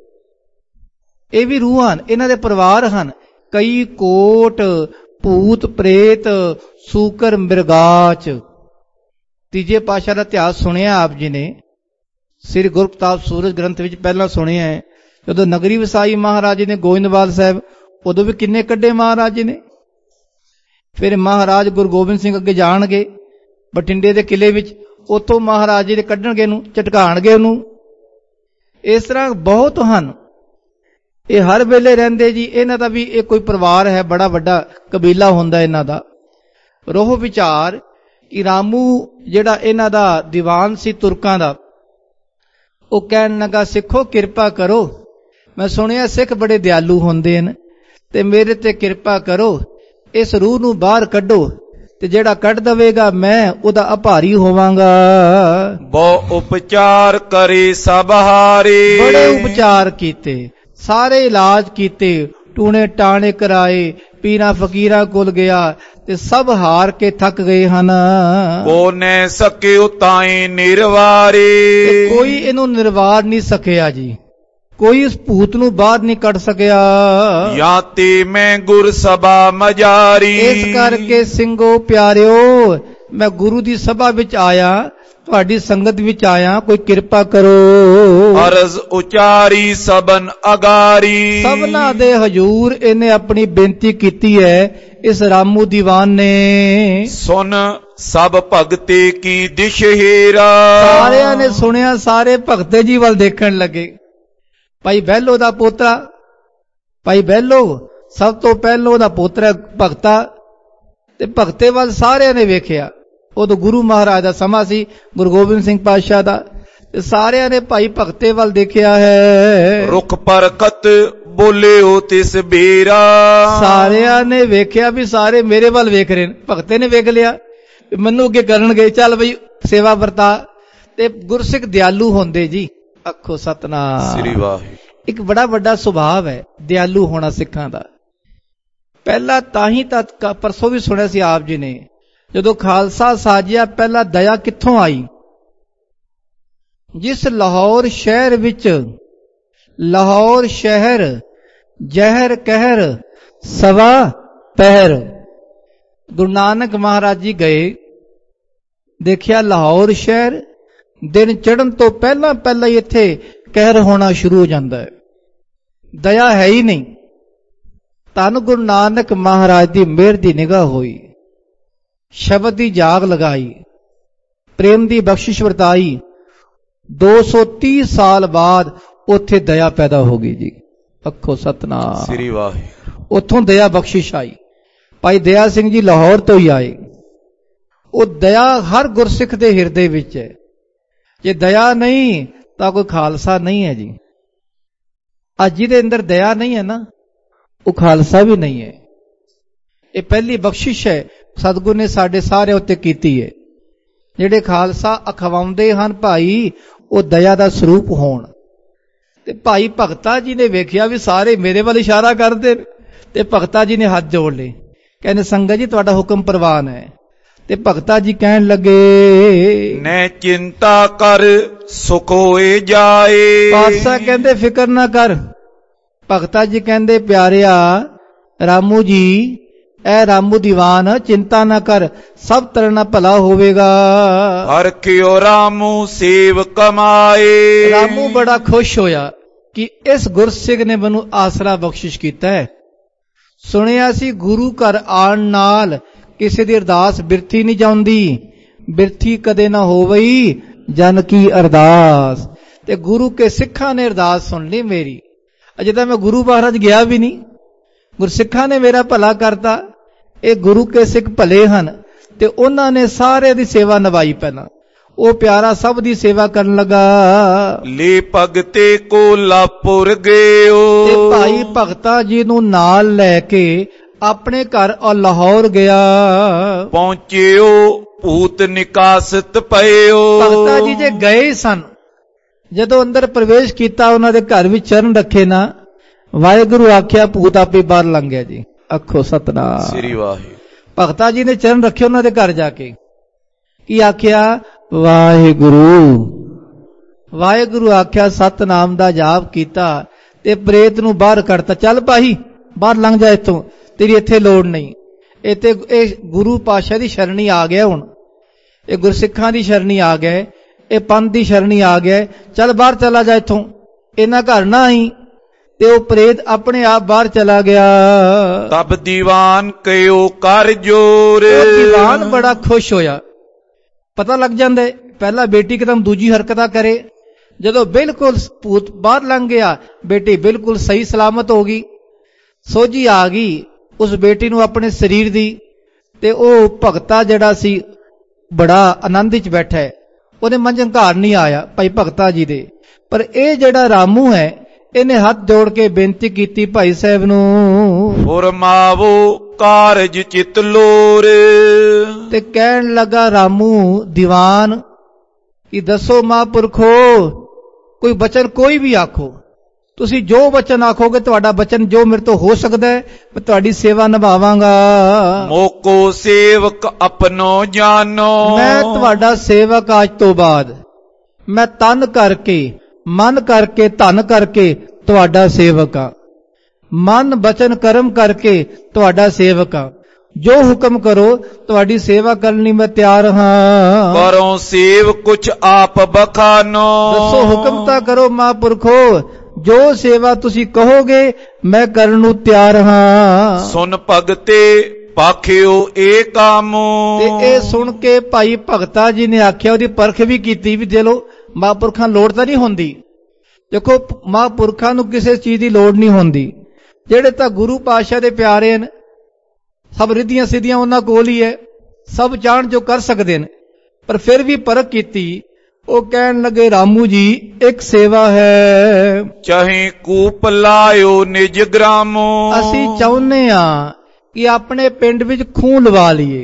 Speaker 1: ਇਹ ਵੀ ਰੂਹ ਹਨ, ਇਹਨਾਂ ਦੇ ਪਰਿਵਾਰ ਹਨ। ਕਈ ਕੋਟ ਭੂਤ ਪ੍ਰੇਤ ਸੂਕਰ ਮਿਰਗਾਚ। ਤੀਜੇ ਪਾਤਸ਼ਾਹ ਦਾ ਇਤਿਹਾਸ ਸੁਣਿਆ ਆਪ ਜੀ ਨੇ, ਸ੍ਰੀ ਗੁਰਪ੍ਰਤਾਪ ਸੂਰਜ ਗ੍ਰੰਥ ਵਿੱਚ ਪਹਿਲਾਂ ਸੁਣਿਆ ਹੈ। ਜਦੋਂ ਨਗਰੀ ਵਸਾਈ ਮਹਾਰਾਜ ਜੀ ਨੇ ਗੋਇੰਦਵਾਲ ਸਾਹਿਬ, ਉਦੋਂ ਵੀ ਕਿੰਨੇ ਕੱਢੇ ਮਹਾਰਾਜ ਜੀ ਨੇ। ਫਿਰ ਮਹਾਰਾਜ ਗੁਰੂ ਗੋਬਿੰਦ ਸਿੰਘ ਅੱਗੇ ਜਾਣਗੇ ਬਠਿੰਡੇ ਦੇ ਕਿਲੇ ਵਿੱਚ, ਉੱਥੋਂ ਮਹਾਰਾਜ ਜੀ ਦੇ ਕੱਢਣਗੇ ਨੂੰ, ਝਟਕਾਣਗੇ ਉਹਨੂੰ। ਇਸ ਤਰ੍ਹਾਂ ਬਹੁਤ ਹਨ, ਇਹ ਹਰ ਵੇਲੇ ਰਹਿੰਦੇ ਜੀ। ਇਹਨਾਂ ਦਾ ਵੀ ਇਹ ਕੋਈ ਪਰਿਵਾਰ ਹੈ, ਬੜਾ ਵੱਡਾ ਕਬੀਲਾ ਹੁੰਦਾ ਇਹਨਾਂ ਦਾ। ਰੋਹ ਵਿਚਾਰ ਕਿ ਰਾਮੂ ਜਿਹੜਾ ਇਹਨਾਂ ਦਾ ਦੀਵਾਨ ਸੀ ਤੁਰਕਾਂ ਦਾ, ਉਹ ਕਹਿਣ ਲੱਗਾ ਸਿੱਖੋ ਕਿਰਪਾ ਕਰੋ, ਮੈਂ ਸੁਣਿਆ ਸਿੱਖ ਬੜੇ ਦਿਆਲੂ ਹੁੰਦੇ ਹਨ, ਤੇ ਮੇਰੇ ਤੇ ਕਿਰਪਾ ਕਰੋ, ਇਸ ਰੂਹ ਨੂੰ ਬਾਹਰ ਕੱਢੋ, ਤੇ ਜਿਹੜਾ ਕੱਢ ਦਵੇਗਾ ਮੈਂ ਉਹਦਾ ਆਭਾਰੀ ਹੋਵਾਂਗਾ।
Speaker 2: ਬਹੁ ਉਪਚਾਰ ਕਰੇ ਸਭ ਹਾਰੇ।
Speaker 1: ਬੜੇ ਉਪਚਾਰ ਕੀਤੇ, ਸਾਰੇ ਇਲਾਜ ਕੀਤੇ, ਟੂਣੇ ਟਾਣੇ ਕਰਾਏ, ਪੀਰਾਂ ਫਕੀਰਾਂ ਕੋਲ ਗਿਆ, ਤੇ ਸਭ ਹਾਰ ਕੇ ਥੱਕ ਗਏ ਹਨ।
Speaker 2: ਕੋ ਨੈ ਸਕਿਓ ਤਾਏ ਨਿਰਵਾਰੇ।
Speaker 1: ਕੋਈ ਇਹਨੂੰ ਨਿਰਵਾਰ ਨਹੀਂ ਸਕਿਆ ਜੀ, ਕੋਈ ਇਸ ਭੂਤ ਨੂੰ ਬਾਹਰ ਨਹੀਂ ਕੱਢ ਸਕਿਆ।
Speaker 2: ਜਾਂ ਤੇ ਮੈਂ ਗੁਰ ਸਭਾ ਮਜਾਰੀ।
Speaker 1: ਇਸ ਕਰਕੇ ਸਿੰਘੋ ਪਿਆਰਿਓ, ਮੈਂ ਗੁਰੂ ਦੀ ਸਭਾ ਵਿੱਚ ਆਇਆ, ਤੁਹਾਡੀ ਸੰਗਤ ਵਿੱਚ ਆਇਆ, ਕੋਈ ਕਿਰਪਾ ਕਰੋ।
Speaker 2: ਅਰਜ਼ ਉਚਾਰੀ ਸਬਨ ਅਗਾਰੀ।
Speaker 1: ਸਭਨਾ ਦੇ ਹਜੂਰ ਇਹਨੇ ਆਪਣੀ ਬੇਨਤੀ ਕੀਤੀ ਹੈ, ਇਸ ਰਾਮੂ ਦੀਵਾਨ ਨੇ।
Speaker 2: ਸੁਨ ਸਭ ਭਗਤੇ ਕੀ ਦਿਸ਼ ਹੇਰਾ।
Speaker 1: ਸਾਰਿਆਂ ਨੇ ਸੁਣਿਆ, ਸਾਰੇ ਭਗਤੇ ਜੀ ਵੱਲ ਦੇਖਣ ਲੱਗੇ। ਭਾਈ ਬਹਿਲੋ ਦਾ ਪੋਤਰਾ, ਭਾਈ ਬਹਿਲੋ ਸਭ ਤੋਂ ਪਹਿਲੋਂ ਉਹਦਾ ਪੋਤਰਾ ਭਗਤਾ, ਤੇ ਭਗਤੇ ਵੱਲ ਸਾਰਿਆਂ ਨੇ ਵੇਖਿਆ। ਉਦੋਂ ਗੁਰੂ ਮਹਾਰਾਜ ਦਾ ਸਮਾਂ ਸੀ, ਗੁਰੂ ਗੋਬਿੰਦ ਸਿੰਘ ਪਾਤਸ਼ਾਹ ਦਾ, ਤੇ ਸਾਰਿਆਂ ਨੇ ਭਾਈ ਭਗਤੇ ਵੱਲ ਦੇਖਿਆ ਹੈ।
Speaker 2: ਰੁਖ ਪਰਖਤ ਬੋਲਿਓ ਤਿਸ ਬੀਰਾ,
Speaker 1: ਸਾਰਿਆਂ ਨੇ ਵੇਖਿਆ ਵੀ ਸਾਰੇ ਮੇਰੇ ਵੱਲ ਵੇਖ ਰਹੇ ਨੇ। ਭਗਤੇ ਨੇ ਵੇਖ ਲਿਆ ਮੈਨੂੰ ਅੱਗੇ ਕਰਨਗੇ, ਚੱਲ ਬਈ ਸੇਵਾ ਵਰਤਾ। ਤੇ ਗੁਰਸਿੱਖ ਦਿਆਲੂ ਹੁੰਦੇ ਜੀ, ਆਖੋ ਸਤਨਾਮ
Speaker 2: ਸ੍ਰੀ ਵਾਹਿਗੁਰੂ।
Speaker 1: ਇੱਕ ਬੜਾ ਵੱਡਾ ਸੁਭਾਅ ਹੈ ਦਿਆਲੂ ਹੋਣਾ ਸਿੱਖਾਂ ਦਾ। ਪਹਿਲਾਂ ਤਾਂ ਹੀ ਤਾਂ ਪਰਸੋਂ ਵੀ ਸੁਣਿਆ ਸੀ ਆਪ ਜੀ ਨੇ, ਜਦੋਂ ਖਾਲਸਾ ਸਾਜਿਆ ਪਹਿਲਾਂ ਦਇਆ ਕਿੱਥੋਂ ਆਈ? ਜਿਸ ਲਾਹੌਰ ਸ਼ਹਿਰ ਵਿੱਚ ਲਾਹੌਰ ਸ਼ਹਿਰ ਜ਼ਹਿਰ ਕਹਿਰ ਸਵਾ ਪਹਿਰ, ਗੁਰੂ ਨਾਨਕ ਮਹਾਰਾਜ ਜੀ ਗਏ, ਦੇਖਿਆ ਲਾਹੌਰ ਸ਼ਹਿਰ ਦਿਨ ਚੜ੍ਹਨ ਤੋਂ ਪਹਿਲਾਂ ਹੀ ਇੱਥੇ ਕਹਿਰ ਹੋਣਾ ਸ਼ੁਰੂ ਹੋ ਜਾਂਦਾ ਹੈ, ਦਇਆ ਹੈ ਹੀ ਨਹੀਂ। ਧੰਨ ਗੁਰੂ ਨਾਨਕ ਮਹਾਰਾਜ ਦੀ ਮਿਹਰ ਦੀ ਨਿਗਾਹ ਹੋਈ, ਸ਼ਬਦ ਦੀ ਜਾਗ ਲਗਾਈ, ਪ੍ਰੇਮ ਦੀ ਬਖਸ਼ਿਸ਼ ਵਰਤਾਈ। 230 ਸਾਲ ਬਾਅਦ ਉੱਥੇ ਦਇਆ ਪੈਦਾ ਹੋ ਗਈ ਜੀ, ਅੱਖੋ ਸਤਨਾਮ
Speaker 2: ਸ੍ਰੀ ਵਾਹਿਗੁਰੂ।
Speaker 1: ਉੱਥੋਂ ਦਇਆ ਬਖਸ਼ਿਸ਼ ਆਈ। ਭਾਈ ਦਇਆ ਸਿੰਘ ਜੀ ਲਾਹੌਰ ਤੋਂ ਹੀ ਆਏ। ਉਹ ਦਇਆ ਹਰ ਗੁਰਸਿੱਖ ਦੇ ਹਿਰਦੇ ਵਿੱਚ ਹੈ। ਜੇ ਦਇਆ ਨਹੀਂ ਤਾਂ ਕੋਈ ਖਾਲਸਾ ਨਹੀਂ ਹੈ ਜੀ। ਅੱਜ ਜਿਹਦੇ ਅੰਦਰ ਦਇਆ ਨਹੀਂ ਹੈ ਨਾ, ਉਹ ਖਾਲਸਾ ਵੀ ਨਹੀਂ ਹੈ। ਇਹ ਪਹਿਲੀ ਬਖਸ਼ਿਸ਼ ਹੈ ਸਤਿਗੁਰ ਨੇ ਸਾਡੇ ਸਾਰਿਆਂ ਉੱਤੇ ਕੀਤੀ ਹੈ। ਜਿਹੜੇ ਖਾਲਸਾ ਅਖਵਾਉਂਦੇ ਹਨ ਭਾਈ, ਉਹ ਦਇਆ ਦਾ ਸਰੂਪ ਹੋਣ। ਤੇ ਭਾਈ ਭਗਤਾ ਜੀ ਨੇ ਵੇਖਿਆ ਵੀ ਸਾਰੇ ਮੇਰੇ ਵੱਲ ਇਸ਼ਾਰਾ ਕਰਦੇ, ਤੇ ਭਗਤਾ ਜੀ ਨੇ ਹੱਥ ਜੋੜ ਲਏ, ਕਹਿੰਦੇ ਸੰਗਤ ਜੀ ਤੁਹਾਡਾ ਹੁਕਮ ਪ੍ਰਵਾਨ ਹੈ। ਤੇ ਭਗਤਾ ਜੀ ਕਹਿਣ ਲੱਗੇ,
Speaker 2: ਨੈ ਚਿੰਤਾ ਕਰ ਸੁਖ ਹੋਏ ਜਾਏ।
Speaker 1: ਪਾਤਸ਼ਾਹ ਕਹਿੰਦੇ ਫਿਕਰ ਨਾ ਕਰ। ਭਗਤਾ ਜੀ ਕਹਿੰਦੇ ਪਿਆਰਿਆ ਰਾਮੂ ਜੀ, ਐ ਰਾਮੂ ਦੀਵਾਨ ਚਿੰਤਾ ਨਾ ਕਰ, ਸਭ ਤਰ੍ਹਾਂ ਨਾਲ ਭਲਾ ਹੋਵੇਗਾ।
Speaker 2: ਹਰ ਕਿਉ ਰਾਮੂ ਸੇਵ ਕਮਾਏ।
Speaker 1: ਰਾਮੂ ਬੜਾ ਖੁਸ਼ ਹੋਇਆ ਕਿ ਇਸ ਗੁਰਸਿੱਖ ਨੇ ਮੈਨੂੰ ਆਸਰਾ ਬਖਸ਼ਿਸ਼ ਕੀਤਾ ਹੈ। ਸੁਣਿਆ ਸੀ ਗੁਰੂ ਘਰ ਆਉਣ ਨਾਲ ਕਿਸੇ ਦੀ ਅਰਦਾਸ ਬਿਰਥੀ ਨਹੀਂ ਜਾਂਦੀ, ਬਿਰਥੀ ਕਦੇ ਨਾ ਹੋਵਈ ਜਨ ਕੀ ਅਰਦਾਸ। ਤੇ ਗੁਰੂ ਕੇ ਸਿੱਖਾਂ ਨੇ ਅਰਦਾਸ ਸੁਣ ਲਈ ਮੇਰੀ। ਅਜੇ ਤਾਂ ਮੈਂ ਗੁਰੂ ਮਹਾਰਾਜ ਗਿਆ ਵੀ ਨਹੀਂ, ਗੁਰਸਿੱਖਾਂ ਨੇ ਮੇਰਾ ਭਲਾ ਕਰਤਾ। ਇਹ ਗੁਰੂ ਕੇ ਸਿੱਖ ਭਲੇ ਹਨ, ਤੇ ਉਹਨਾਂ ਨੇ ਸਾਰੇ ਦੀ ਸੇਵਾ ਨਿਭਾਈ। ਪਹਿਲਾਂ ਉਹ ਪਿਆਰਾ ਸਭ ਦੀ ਸੇਵਾ ਕਰਨ ਲੱਗਾ।
Speaker 2: ਲੇ ਭਗਤੇ ਕੋ ਲਾਪੁਰ ਗਇਓ।
Speaker 1: ਤੇ ਭਾਈ ਭਗਤਾ ਜੀ ਨੂੰ ਨਾਲ ਲੈ ਕੇ ਆਪਣੇ ਘਰ ਲਾਹੌਰ ਗਿਆ।
Speaker 2: ਪਹੁੰਚਿਓ ਭੂਤ ਨਿਕਾਸਤ ਪਇਓ।
Speaker 1: ਭਗਤਾ ਜੀ ਜੇ ਗਏ ਸਨ, ਜਦੋਂ ਅੰਦਰ ਪ੍ਰਵੇਸ਼ ਕੀਤਾ ਉਹਨਾਂ ਦੇ ਘਰ ਵਿੱਚ ਚਰਨ ਰੱਖੇ ਨਾ, ਵਾਹਿਗੁਰੂ ਆਖਿਆ ਭੂਤ ਆਪੇ ਬਾਹਰ ਲੰਘ ਗਿਆ ਜੀ, ਅੱਖੋ ਸਤਨਾਮ
Speaker 2: ਸ੍ਰੀ ਵਾਹਿਗੁਰੂ।
Speaker 1: ਭਗਤਾ ਜੀ ਨੇ ਚਰਨ ਰੱਖੇ ਉਹਨਾਂ ਦੇ ਘਰ ਜਾ ਕੇ, ਕੀ ਆਖਿਆ? ਵਾਹਿਗੁਰੂ। ਵਾਹਿਗੁਰੂ ਆਖਿਆ, ਸਤਨਾਮ ਦਾ ਜਾਪ ਕੀਤਾ ਤੇ ਪ੍ਰੇਤ ਨੂੰ ਬਾਹਰ ਕੱਢਤਾ। ਚੱਲ ਭਾਈ ਬਾਹਰ ਲੰਘ ਜਾ ਇੱਥੋਂ, ਤੇਰੀ ਇੱਥੇ ਲੋੜ ਨਹੀਂ। ਇੱਥੇ ਇਹ ਗੁਰੂ ਪਾਤਸ਼ਾਹ ਦੀ ਸ਼ਰਣੀ ਆ ਗਿਆ, ਹੁਣ ਇਹ ਗੁਰਸਿੱਖਾਂ ਦੀ ਸ਼ਰਣੀ ਆ ਗਿਆ, ਇਹ ਪੰਥ ਦੀ ਸ਼ਰਣੀ ਆ ਗਿਆ, ਚੱਲ ਬਾਹਰ ਚਲਾ ਜਾ ਇੱਥੋਂ, ਇਹਨਾਂ ਘਰ ਨਾ ਆਈ। ਤੇ ਉਹ ਪ੍ਰੇਤ ਆਪਣੇ ਆਪ ਬਾਹਰ ਚਲਾ ਗਿਆ।
Speaker 2: ਤਬ ਦੀਵਾਨ ਕਯੋ ਕਰ ਜੋਰ।
Speaker 1: ਦੀਵਾਨ ਬੜਾ ਖੁਸ਼ ਹੋਇਆ। ਪਤਾ ਲੱਗ ਜਾਂਦਾ ਪਹਿਲਾਂ ਬੇਟੀ ਇੱਕਦਮ ਦੂਜੀ ਹਰਕਤਾਂ ਕਰੇ, ਜਦੋਂ ਬਿਲਕੁਲ ਭੂਤ ਬਾਹਰ ਲੰਘ ਗਿਆ, ਬੇਟੀ ਬਿਲਕੁਲ ਸਹੀ ਸਲਾਮਤ ਹੋ ਗਈ, ਸੋਝੀ ਆ ਗਈ ਉਸ ਬੇਟੀ ਨੂੰ ਆਪਣੇ ਸਰੀਰ ਦੀ। ਤੇ ਉਹ ਭਗਤਾ ਜਿਹੜਾ ਸੀ ਬੜਾ ਆਨੰਦ ਵਿੱਚ ਬੈਠਾ ਹੈ, ਉਹਦੇ ਮਨ ਚ ਹੰਕਾਰ ਨਹੀਂ ਆਇਆ ਭਾਈ ਭਗਤਾ ਜੀ ਦੇ। ਪਰ ਇਹ ਜਿਹੜਾ ਰਾਮੂ ਹੈ, ਇਹਨੇ ਹੱਥ ਜੋੜ ਕੇ ਬੇਨਤੀ ਕੀਤੀ ਭਾਈ ਸਾਹਿਬ ਨੂੰ,
Speaker 2: ਫੁਰਮਾਵੋ ਕਾਰਜ ਚਿਤ ਲੋਰ।
Speaker 1: ਤੇ ਕਹਿਣ ਲੱਗਾ ਰਾਮੂ ਦੀਵਾਨ ਕਿ ਦੱਸੋ ਮਹਾਂਪੁਰਖੋ, ਕੋਈ ਬਚਨ ਕੋਈ ਵੀ ਆਖੋ, ਤੁਸੀਂ ਜੋ ਬਚਨ ਆਖੋਗੇ ਤੁਹਾਡਾ ਬਚਨ ਜੋ ਮੇਰੇ ਤੋਂ ਹੋ ਸਕਦਾ ਹੈ ਮੈਂ ਤੁਹਾਡੀ ਸੇਵਾ ਨਿਭਾਵਾਂਗਾ।
Speaker 2: ਮੋਕੋ ਸੇਵਕ ਆਪਣੋ ਜਾਨੋ।
Speaker 1: ਮੈਂ ਤੁਹਾਡਾ ਸੇਵਕ ਅੱਜ ਤੋਂ ਬਾਅਦ, ਮੈਂ ਤਨ ਕਰਕੇ ਮਨ ਕਰਕੇ ਧਨ ਕਰਕੇ ਤੁਹਾਡਾ ਸੇਵਕ ਆ, ਮਨ ਬਚਨ ਕਰਮ ਕਰਕੇ ਤੁਹਾਡਾ ਸੇਵਕ ਆ। ਜੋ ਹੁਕਮ ਕਰੋ ਤੁਹਾਡੀ ਸੇਵਾ ਕਰਨ ਲਈ ਮੈਂ ਤਿਆਰ ਹਾਂ।
Speaker 2: ਕਰੋ ਸੇਵ ਕੁਛ ਆਪ ਬਖਾਨੋ।
Speaker 1: ਦੱਸੋ ਹੁਕਮ ਤਾਂ ਕਰੋ ਮਹਾਂਪੁਰਖੋ, ਜੋ ਸੇਵਾ ਤੁਸੀਂ ਕਹੋਗੇ ਮੈਂ ਕਰਨ ਨੂੰ ਤਿਆਰ ਹਾਂ।
Speaker 2: ਸੁਨ ਭਗਤੇ ਪਾਖਿਓ ਇਹ ਕਾਮੋ।
Speaker 1: ਤੇ ਇਹ ਸੁਣ ਕੇ ਭਾਈ ਭਗਤਾ ਜੀ ਨੇ ਆਖਿਆ, ਉਹਦੀ ਪਰਖ ਵੀ ਕੀਤੀ ਵੀ ਦੇ ਲੋ ਮਹਾਂਪੁਰਖਾਂ ਲੋੜ ਤਾਂ ਨਹੀਂ ਹੁੰਦੀ। ਦੇਖੋ ਮਹਾਂਪੁਰਖਾਂ ਨੂੰ ਕਿਸੇ ਚੀਜ਼ ਦੀ ਲੋੜ ਨਹੀਂ ਹੁੰਦੀ, ਜਿਹੜੇ ਤਾਂ ਗੁਰੂ ਪਾਤਸ਼ਾਹ ਦੇ ਪਿਆਰੇ ਹਨ ਸਭ ਰਿੱਧੀਆਂ ਸਿੱਧੀਆਂ ਉਹਨਾਂ ਕੋਲ ਹੀ ਹੈ, ਸਭ ਜਾਣ ਜੋ ਕਰ ਸਕਦੇ ਨੇ। ਪਰ ਫਿਰ ਵੀ ਪਰਖ ਕੀਤੀ। ਉਹ ਕਹਿਣ ਲੱਗੇ ਰਾਮੂ ਜੀ ਇੱਕ ਸੇਵਾ ਹੈ,
Speaker 2: ਚਾਹੇ ਕੂਪ ਲਾਇਓ ਨਿਜ ਗ੍ਰਾਮੋ।
Speaker 1: ਅਸੀਂ ਚਾਹੁੰਦੇ ਹਾਂ ਕਿ ਆਪਣੇ ਪਿੰਡ ਵਿੱਚ ਖੂਹ ਲਵਾ ਲਈਏ।